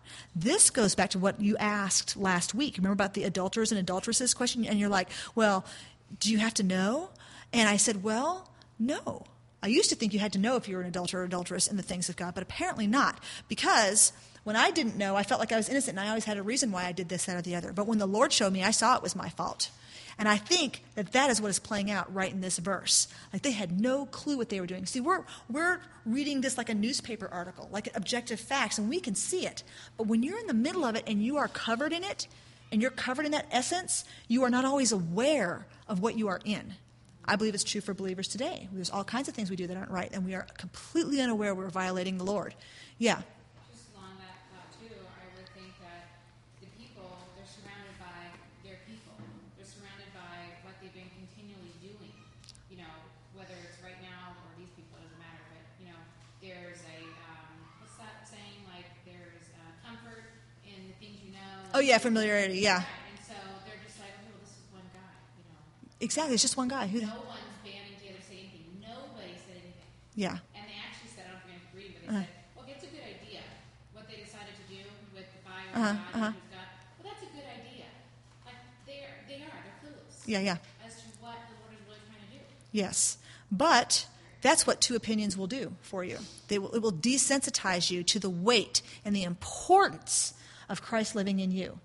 This goes back to what you asked last week. Remember about the adulterers and adulteresses question? And you're like, well, do you have to know? And I said, well, no. I used to think you had to know if you were an adulterer or adulteress in the things of God, but apparently not. Because when I didn't know, I felt like I was innocent, and I always had a reason why I did this, that, or the other. But when the Lord showed me, I saw it was my fault. And I think that that is what is playing out right in this verse. Like they had no clue what they were doing. See, we're reading this like a newspaper article, like objective facts, and we can see it. But when you're in the middle of it and you are covered in it, and you're covered in that essence, you are not always aware of what you are in. I believe it's true for believers today. There's all kinds of things we do that aren't right, and we are completely unaware we're violating the Lord. Yeah. Just along that thought, too, I would think that the people, they're surrounded by their people. They're surrounded by what they've been continually doing. You know, whether it's right now or these people, it doesn't matter. But, you know, there's a, what's that saying? Like, there's comfort in the things you know. Oh, yeah, familiarity, yeah. And so they're just like, oh, this is one guy, you know. Exactly, it's just one guy. No one's banning together to say anything. Nobody said anything. Yeah. And they actually said, I don't know if you're going to agree, but they said, okay, it's a good idea. What they decided to do with the fire and God and who's God, well, that's a good idea. Like, they're clueless. Yeah. As to what the Lord is really trying to do. Yes. But that's what two opinions will do for you. It will desensitize you to the weight and the importance of Christ living in you.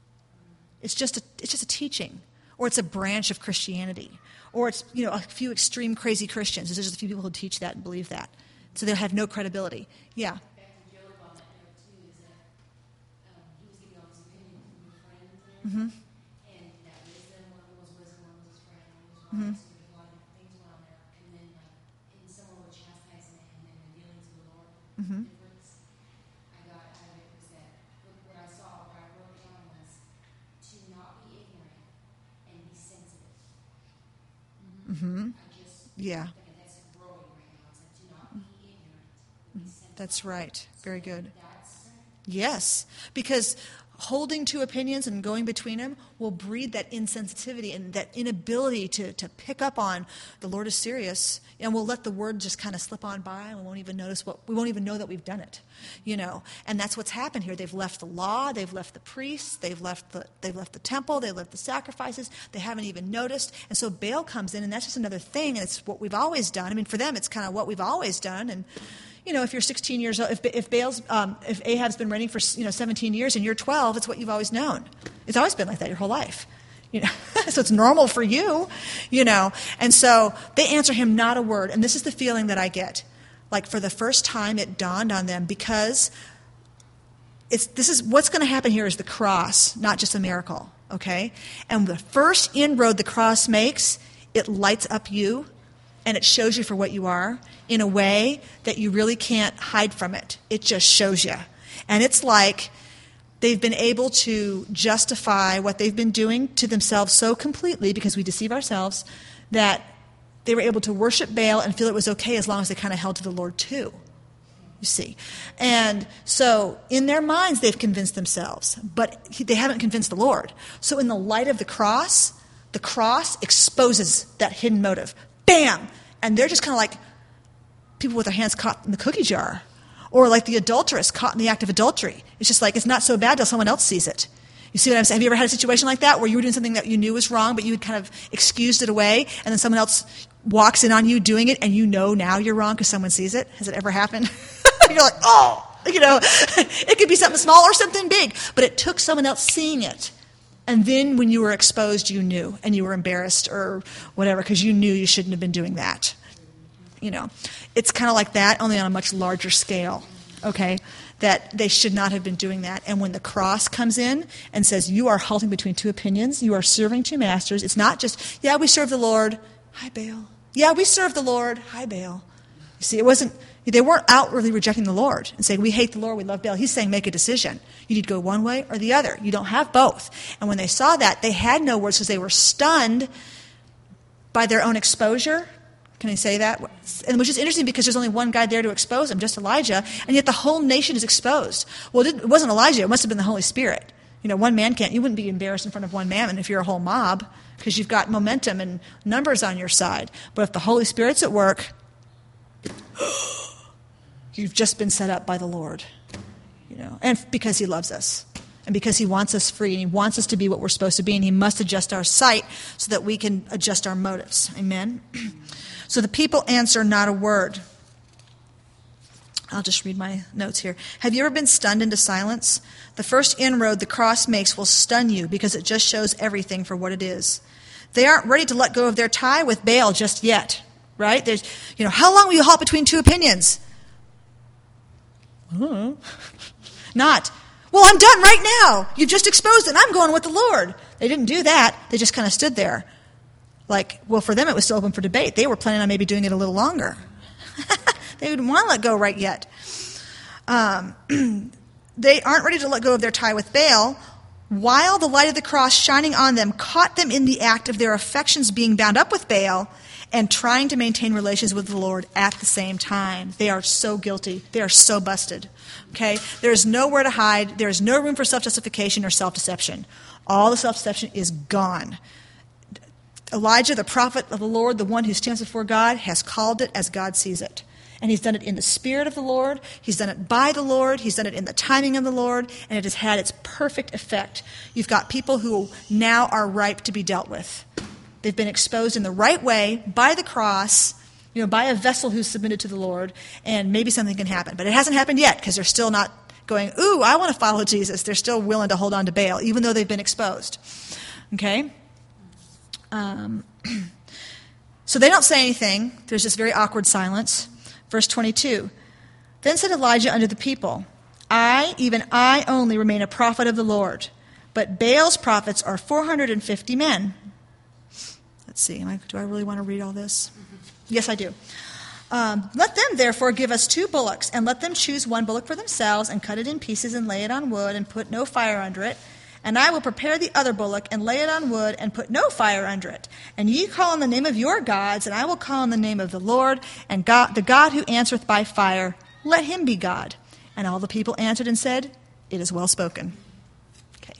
It's just a teaching, or it's a branch of Christianity, or it's a few extreme crazy Christians. There's just a few people who teach that and believe that, so they'll have no credibility. Yeah. Back to Job on that note too, is that he was getting all his opinion from his friends and everything, and that wisdom, one was wisdom, one was his friend, one was his wife. So there's a lot of different things going on there, and then and someone would chastise him, and then the dealings with the Lord. The difference I got out of it was that what I saw, what I wrote down was to not be ignorant and be sensitive. I just Yeah. think that's growing right now. It's like to not be ignorant, but be sensitive. That's right. Very good. That's Yes, because holding two opinions and going between them will breed that insensitivity and that inability to pick up on the Lord is serious, and we'll let the word just kind of slip on by, and we won't even know that we've done it, And that's what's happened here. They've left the law, they've left the priests, they've left the temple, they've left the sacrifices. They haven't even noticed, and so Baal comes in, and that's just another thing, and it's what we've always done. I mean, for them, it's kind of what we've always done, and. If you're 16 years old, if Ahab's been reigning for 17 years and you're 12, it's what you've always known. It's always been like that your whole life. So it's normal for you, And so they answer him not a word. And this is the feeling that I get. Like for the first time, it dawned on them because this is what's going to happen here is the cross, not just a miracle, okay? And the first inroad the cross makes, it lights up you. And it shows you for what you are in a way that you really can't hide from it. It just shows you. And it's like they've been able to justify what they've been doing to themselves so completely, because we deceive ourselves, that they were able to worship Baal and feel it was okay as long as they kind of held to the Lord too. You see. And so in their minds they've convinced themselves, but they haven't convinced the Lord. So in the light of the cross exposes that hidden motive. Bam! And they're just kind of like people with their hands caught in the cookie jar. Or like the adulteress caught in the act of adultery. It's just like it's not so bad till someone else sees it. You see what I'm saying? Have you ever had a situation like that where you were doing something that you knew was wrong, but you had kind of excused it away, and then someone else walks in on you doing it, and now you're wrong because someone sees it? Has it ever happened? You're like, oh! It could be something small or something big, but it took someone else seeing it. And then when you were exposed, you knew, and you were embarrassed or whatever because you knew you shouldn't have been doing that. It's kind of like that, only on a much larger scale, okay, that they should not have been doing that. And when the cross comes in and says, you are halting between two opinions, you are serving two masters, it's not just, yeah, we serve the Lord, hi, Baal. Yeah, we serve the Lord, hi, Baal. You see, they weren't outwardly rejecting the Lord and saying, we hate the Lord, we love Baal. He's saying, make a decision. You need to go one way or the other. You don't have both. And when they saw that, they had no words because they were stunned by their own exposure. Can I say that? And which is interesting because there's only one guy there to expose them, just Elijah, and yet the whole nation is exposed. Well, it wasn't Elijah. It must have been the Holy Spirit. One man you wouldn't be embarrassed in front of one man if you're a whole mob because you've got momentum and numbers on your side. But if the Holy Spirit's at work, you've just been set up by the Lord. and because he loves us. And because he wants us free, and he wants us to be what we're supposed to be, and he must adjust our sight so that we can adjust our motives. Amen? So the people answer not a word. I'll just read my notes here. Have you ever been stunned into silence? The first inroad the cross makes will stun you because it just shows everything for what it is. They aren't ready to let go of their tie with Baal just yet, right? There's, how long will you halt between two opinions? Not, well, I'm done right now. You've just exposed it, and I'm going with the Lord. They didn't do that. They just kind of stood there. For them it was still open for debate. They were planning on maybe doing it a little longer. They didn't want to let go right yet. They aren't ready to let go of their tie with Baal, while the light of the cross shining on them caught them in the act of their affections being bound up with Baal and trying to maintain relations with the Lord at the same time. They are so guilty. They are so busted. Okay? There is nowhere to hide. There is no room for self-justification or self-deception. All the self-deception is gone. Elijah, the prophet of the Lord, the one who stands before God, has called it as God sees it. And he's done it in the Spirit of the Lord. He's done it by the Lord. He's done it in the timing of the Lord. And it has had its perfect effect. You've got people who now are ripe to be dealt with. They've been exposed in the right way by the cross, by a vessel who's submitted to the Lord. And maybe something can happen. But it hasn't happened yet because they're still not going, ooh, I want to follow Jesus. They're still willing to hold on to Baal, even though they've been exposed. Okay? So they don't say anything. There's this very awkward silence. Verse 22, then said Elijah unto the people, even I only remain a prophet of the Lord, but Baal's prophets are 450 men. Let's see, do I really want to read all this? Yes, I do. Let them therefore give us 2 bullocks, and let them choose 1 bullock for themselves, and cut it in pieces, and lay it on wood, and put no fire under it. And I will prepare the other bullock, and lay it on wood, and put no fire under it. And ye call on the name of your gods, and I will call on the name of the Lord, and God, the God who answereth by fire, let him be God. And all the people answered and said, it is well spoken. Okay.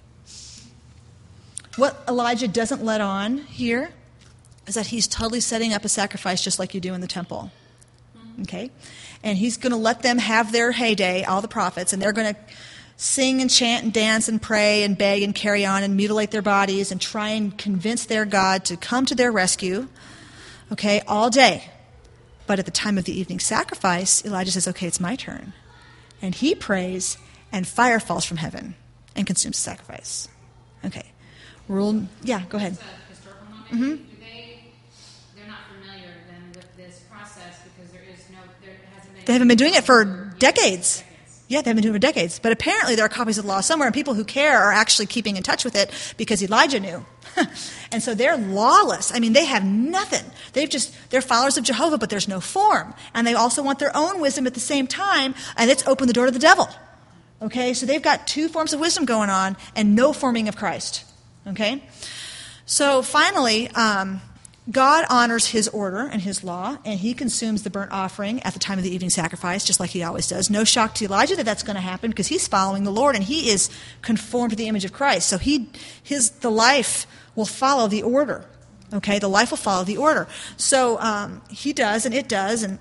What Elijah doesn't let on here is that he's totally setting up a sacrifice just like you do in the temple. Okay? And he's going to let them have their heyday, all the prophets, and they're going to sing and chant and dance and pray and beg and carry on and mutilate their bodies and try and convince their God to come to their rescue, okay, all day. But at the time of the evening sacrifice, Elijah says, okay, it's my turn. And he prays, and fire falls from heaven and consumes the sacrifice. Okay. Go ahead. It's a historical moment. They're not familiar then with this process because there hasn't been... They haven't been doing it for decades. Yeah, they've been doing it for decades. But apparently there are copies of the law somewhere, and people who care are actually keeping in touch with it because Elijah knew. And so they're lawless. I mean, they have nothing. They're followers of Jehovah, but there's no form. And they also want their own wisdom at the same time, and it's opened the door to the devil. Okay, so they've got 2 forms of wisdom going on and no forming of Christ. Okay? So finally, God honors his order and his law, and he consumes the burnt offering at the time of the evening sacrifice, just like he always does. No shock to Elijah that that's going to happen because he's following the Lord, and he is conformed to the image of Christ. So the life will follow the order. Okay, the life will follow the order. So he does, and it does, and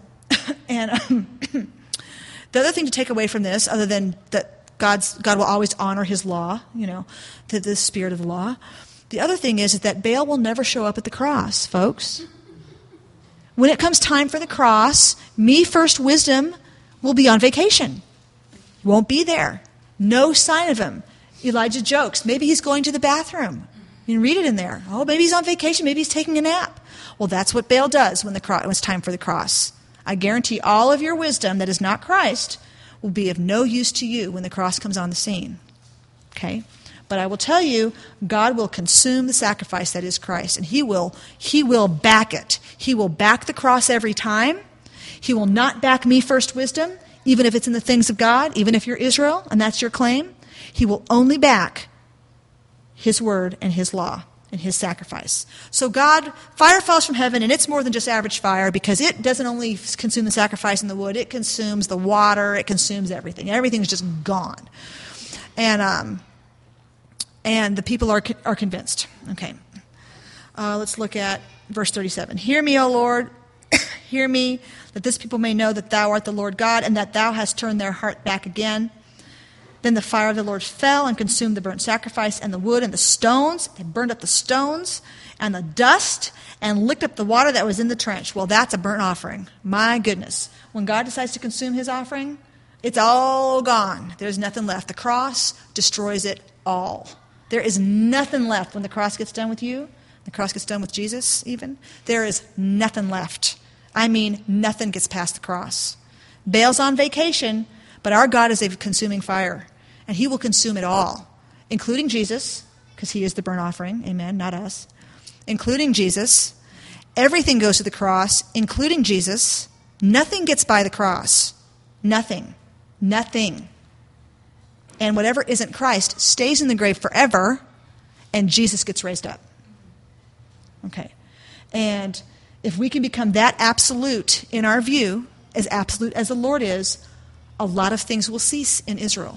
the other thing to take away from this, other than that God will always honor his law, the spirit of the law. The other thing is that Baal will never show up at the cross, folks. When it comes time for the cross, me first wisdom will be on vacation. Won't be there. No sign of him. Elijah jokes. Maybe he's going to the bathroom. You can read it in there. Oh, maybe he's on vacation. Maybe he's taking a nap. Well, that's what Baal does when it's time for the cross. I guarantee all of your wisdom that is not Christ will be of no use to you when the cross comes on the scene. Okay? But I will tell you, God will consume the sacrifice that is Christ, and he will back it. He will back the cross every time. He will not back me first wisdom, even if it's in the things of God, even if you're Israel, and that's your claim. He will only back his word and his law and his sacrifice. So fire falls from heaven, and it's more than just average fire because it doesn't only consume the sacrifice and the wood, it consumes the water, it consumes everything. Everything's just gone. And the people are convinced. Okay. Let's look at verse 37. Hear me, O Lord, hear me, that this people may know that thou art the Lord God, and that thou hast turned their heart back again. Then the fire of the Lord fell and consumed the burnt sacrifice and the wood and the stones. They burned up the stones and the dust and licked up the water that was in the trench. Well, that's a burnt offering. My goodness. When God decides to consume his offering, it's all gone. There's nothing left. The cross destroys it all. There is nothing left when the cross gets done with you. The cross gets done with Jesus even. There is nothing left. I mean, nothing gets past the cross. Baal's on vacation, but our God is a consuming fire. And he will consume it all, including Jesus, because he is the burnt offering. Amen, not us. Including Jesus. Everything goes to the cross, including Jesus. Nothing gets by the cross. Nothing. Nothing. And whatever isn't Christ stays in the grave forever, and Jesus gets raised up. Okay. And if we can become that absolute in our view, as absolute as the Lord is, a lot of things will cease in Israel.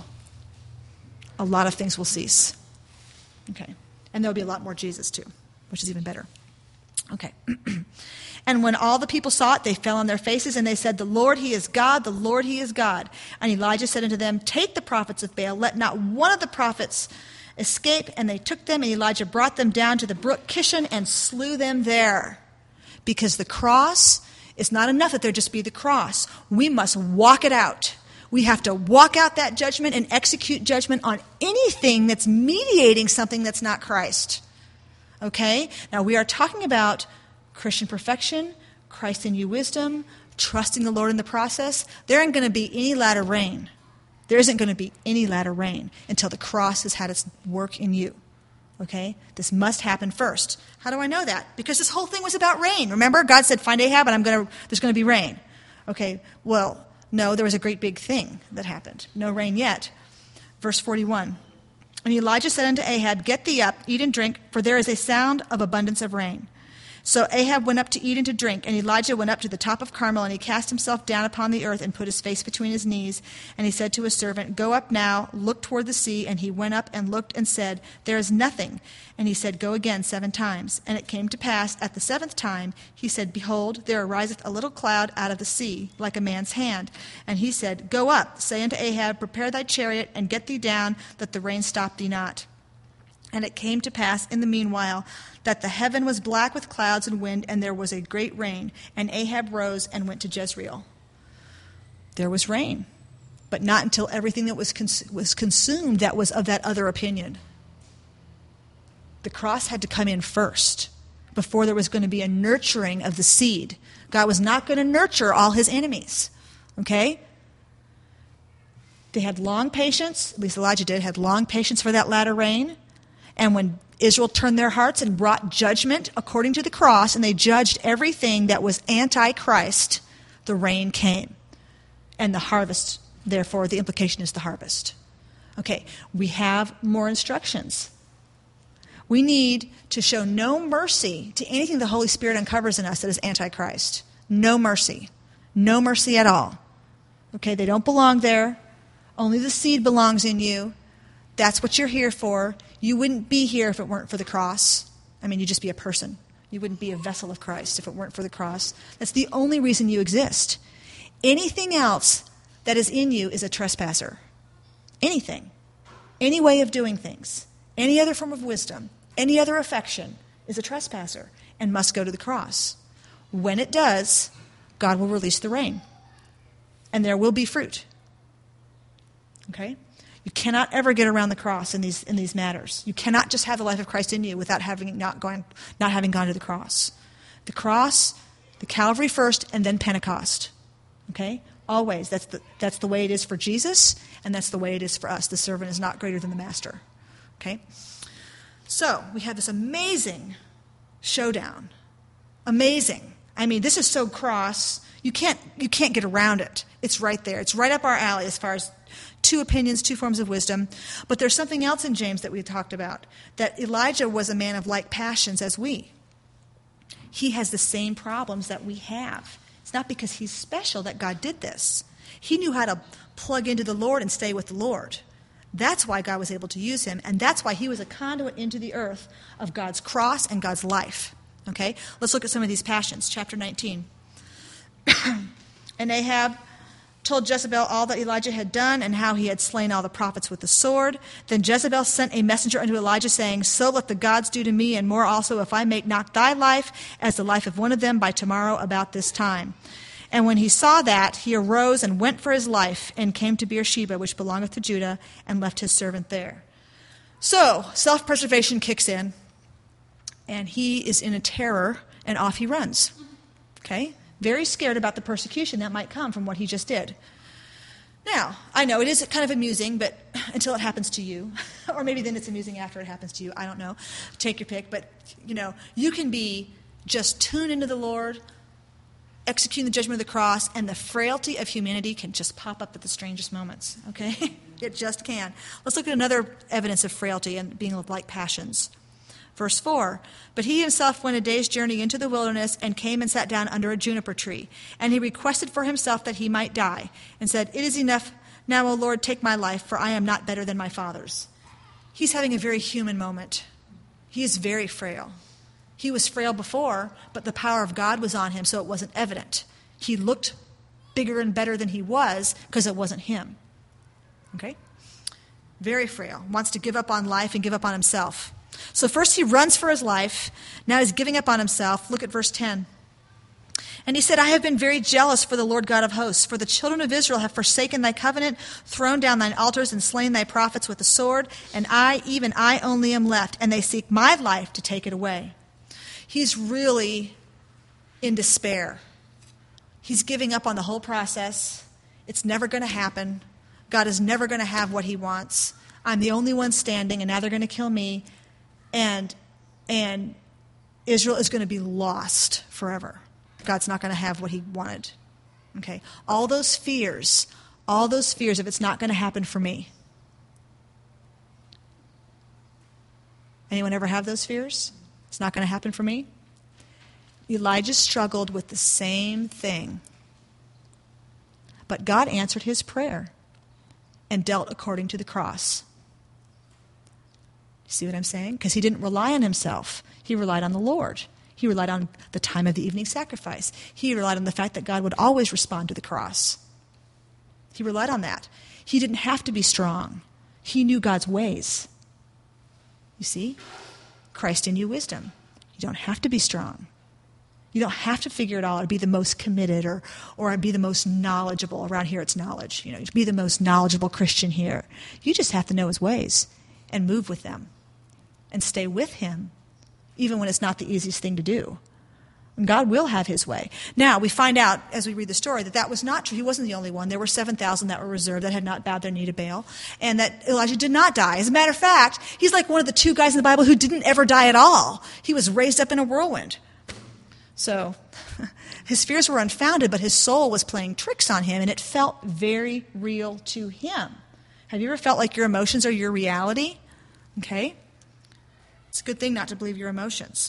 A lot of things will cease. Okay. And there'll be a lot more Jesus too, which is even better. Okay. And when all the people saw it, they fell on their faces, and they said, "The Lord, he is God, the Lord, he is God." And Elijah said unto them, "Take the prophets of Baal, let not one of the prophets escape." And they took them, and Elijah brought them down to the brook Kishon and slew them there. Because the cross is not enough that there just be the cross. We must walk it out. We have to walk out that judgment and execute judgment on anything that's mediating something that's not Christ. Okay? Now, we are talking about Christian perfection, Christ in you wisdom, trusting the Lord in the process. There ain't going to be any latter rain. There isn't going to be any latter rain until the cross has had its work in you. Okay? This must happen first. How do I know that? Because this whole thing was about rain. Remember? God said, "Find Ahab, and there's going to be rain." Okay, well, no, there was a great big thing that happened. No rain yet. Verse 41. And Elijah said unto Ahab, "Get thee up, eat and drink, for there is a sound of abundance of rain." So Ahab went up to eat and to drink, and Elijah went up to the top of Carmel, and he cast himself down upon the earth and put his face between his knees. And he said to his servant, "Go up now, look toward the sea." And he went up and looked and said, "There is nothing." And he said, "Go again 7 times. And it came to pass at the 7th time, he said, "Behold, there ariseth a little cloud out of the sea, like a man's hand." And he said, "Go up, say unto Ahab, Prepare thy chariot, and get thee down, that the rain stop thee not." And it came to pass in the meanwhile that the heaven was black with clouds and wind, and there was a great rain. And Ahab rose and went to Jezreel. There was rain, but not until everything that was consumed that was of that other opinion. The cross had to come in first before there was going to be a nurturing of the seed. God was not going to nurture all his enemies. Okay? They had long patience, at least Elijah did, had long patience for that latter rain. And when Israel turned their hearts and brought judgment according to the cross, and they judged everything that was anti-Christ, the rain came. And the harvest, therefore, the implication is the harvest. Okay, we have more instructions. We need to show no mercy to anything the Holy Spirit uncovers in us that is anti-Christ. No mercy. No mercy at all. Okay, they don't belong there. Only the seed belongs in you. That's what you're here for. You wouldn't be here if it weren't for the cross. I mean, you'd just be a person. You wouldn't be a vessel of Christ if it weren't for the cross. That's the only reason you exist. Anything else that is in you is a trespasser. Anything. Any way of doing things. Any other form of wisdom. Any other affection is a trespasser and must go to the cross. When it does, God will release the rain. And there will be fruit. Okay? You cannot ever get around the cross in these matters. You cannot just have the life of Christ in you without not having gone to the cross. The cross, the Calvary first, and then Pentecost. Okay? Always. That's the way it is for Jesus, and that's the way it is for us. The servant is not greater than the master. Okay? So, we have this amazing showdown. Amazing. I mean, this is so cross. You can't get around it. It's right there. It's right up our alley as far as 2 opinions, 2 forms of wisdom. But there's something else in James that we talked about, that Elijah was a man of like passions as we. He has the same problems that we have. It's not because he's special that God did this. He knew how to plug into the Lord and stay with the Lord. That's why God was able to use him, and that's why he was a conduit into the earth of God's cross and God's life. Okay? Let's look at some of these passions. Chapter 19. And Ahab told Jezebel all that Elijah had done and how he had slain all the prophets with the sword. Then Jezebel sent a messenger unto Elijah, saying, So let the gods do to me, and more also, if I make not thy life as the life of one of them by tomorrow about this time. And when he saw that, he arose and went for his life, and came to Beersheba, which belongeth to Judah, and left his servant there. So, self-preservation kicks in, and he is in a terror, and off he runs. Okay? Very scared about the persecution that might come from what he just did. Now, I know it is kind of amusing, but until it happens to you, or maybe then it's amusing after it happens to you, I don't know. Take your pick, but, you can be just tuned into the Lord, executing the judgment of the cross, and the frailty of humanity can just pop up at the strangest moments, okay? It just can. Let's look at another evidence of frailty and being like passions. Verse 4, But he himself went a day's journey into the wilderness, and came and sat down under a juniper tree. And he requested for himself that he might die, and said, It is enough now, O Lord, take my life, for I am not better than my fathers. He's having a very human moment. He is very frail. He was frail before, but the power of God was on him, so it wasn't evident. He looked bigger and better than he was because it wasn't him. Okay? Very frail. Wants to give up on life and give up on himself. So first he runs for his life. Now he's giving up on himself. Look at verse 10. And he said, I have been very jealous for the Lord God of hosts, for the children of Israel have forsaken thy covenant, thrown down thine altars, and slain thy prophets with the sword. And I, even I only am left, and they seek my life to take it away. He's really in despair. He's giving up on the whole process. It's never going to happen. God is never going to have what he wants. I'm the only one standing, and now they're going to kill me. And Israel is going to be lost forever. God's not going to have what he wanted. Okay? All those fears of it's not going to happen for me. Anyone ever have those fears? It's not going to happen for me? Elijah struggled with the same thing. But God answered his prayer and dealt according to the cross. See what I'm saying? Because he didn't rely on himself. He relied on the Lord. He relied on the time of the evening sacrifice. He relied on the fact that God would always respond to the cross. He relied on that. He didn't have to be strong. He knew God's ways. You see? Christ in you wisdom. You don't have to be strong. You don't have to figure it all or be the most committed or be the most knowledgeable. Around here it's knowledge. To be the most knowledgeable Christian here. You just have to know his ways and move with them and stay with him even when it's not the easiest thing to do. And God will have his way. Now, we find out as we read the story that was not true. He wasn't the only one. There were 7,000 that were reserved that had not bowed their knee to Baal, and that Elijah did not die. As a matter of fact, he's like one of the 2 guys in the Bible who didn't ever die at all. He was raised up in a whirlwind. So his fears were unfounded, but his soul was playing tricks on him, and it felt very real to him. Have you ever felt like your emotions are your reality? Okay? It's a good thing not to believe your emotions.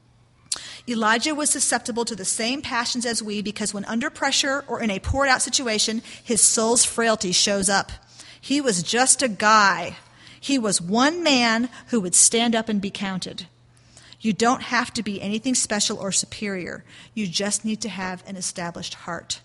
Elijah was susceptible to the same passions as we because when under pressure or in a poured-out situation, his soul's frailty shows up. He was just a guy. He was one man who would stand up and be counted. You don't have to be anything special or superior. You just need to have an established heart.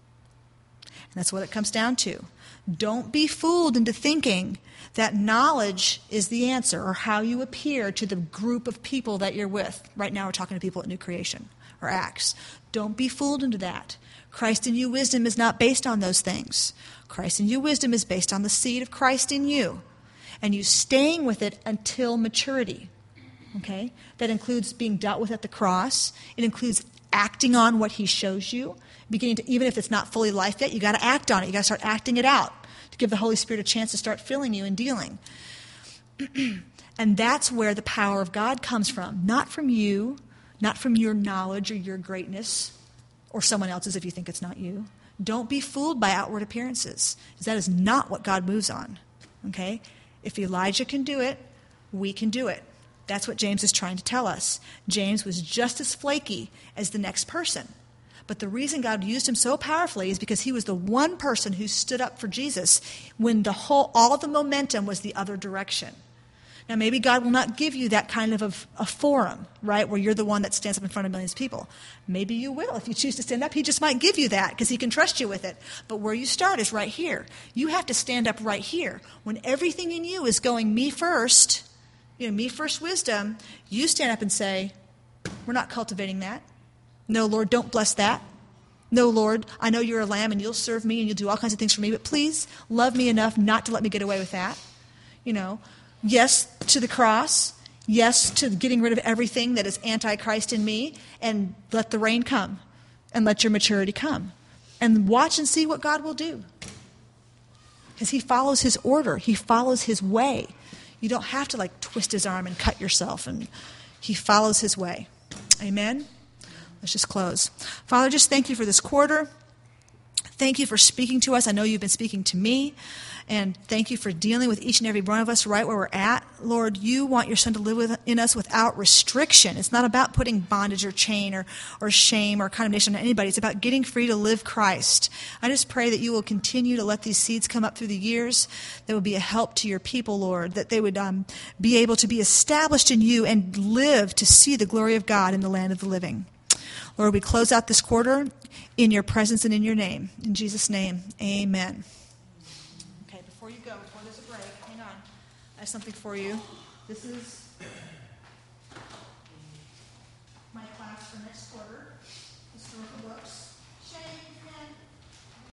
And that's what it comes down to. Don't be fooled into thinking that knowledge is the answer or how you appear to the group of people that you're with. Right now we're talking to people at New Creation or Acts. Don't be fooled into that. Christ in you wisdom is not based on those things. Christ in you wisdom is based on the seed of Christ in you. And you staying with it until maturity. Okay? That includes being dealt with at the cross. It includes acting on what he shows you. Beginning to, even if it's not fully life yet, you got to act on it. You got to start acting it out to give the Holy Spirit a chance to start filling you and dealing. And that's where the power of God comes from. Not from you, not from your knowledge or your greatness, or someone else's if you think it's not you. Don't be fooled by outward appearances, because that is not what God moves on. Okay? If Elijah can do it, we can do it. That's what James is trying to tell us. James was just as flaky as the next person. But the reason God used him so powerfully is because he was the one person who stood up for Jesus when all the momentum was the other direction. Now, maybe God will not give you that kind of a forum, right, where you're the one that stands up in front of millions of people. Maybe you will. If you choose to stand up, he just might give you that because he can trust you with it. But where you start is right here. You have to stand up right here. When everything in you is going me first, me first wisdom, you stand up and say, we're not cultivating that. No, Lord, don't bless that. No, Lord, I know you're a lamb and you'll serve me and you'll do all kinds of things for me, but please love me enough not to let me get away with that. Yes to the cross. Yes to getting rid of everything that is anti-Christ in me, and let the rain come and let your maturity come. And watch and see what God will do. Because he follows his order. He follows his way. You don't have to twist his arm and cut yourself. And he follows his way. Amen? Let's just close. Father, just thank you for this quarter. Thank you for speaking to us. I know you've been speaking to me. And thank you for dealing with each and every one of us right where we're at. Lord, you want your son to live in us without restriction. It's not about putting bondage or chain or shame or condemnation on anybody. It's about getting free to live Christ. I just pray that you will continue to let these seeds come up through the years that will be a help to your people, Lord, that they would be able to be established in you and live to see the glory of God in the land of the living. Lord, we close out this quarter in your presence and in your name. In Jesus' name, amen. Before you go, before there's a break, hang on. I have something for you. This is my class for next quarter.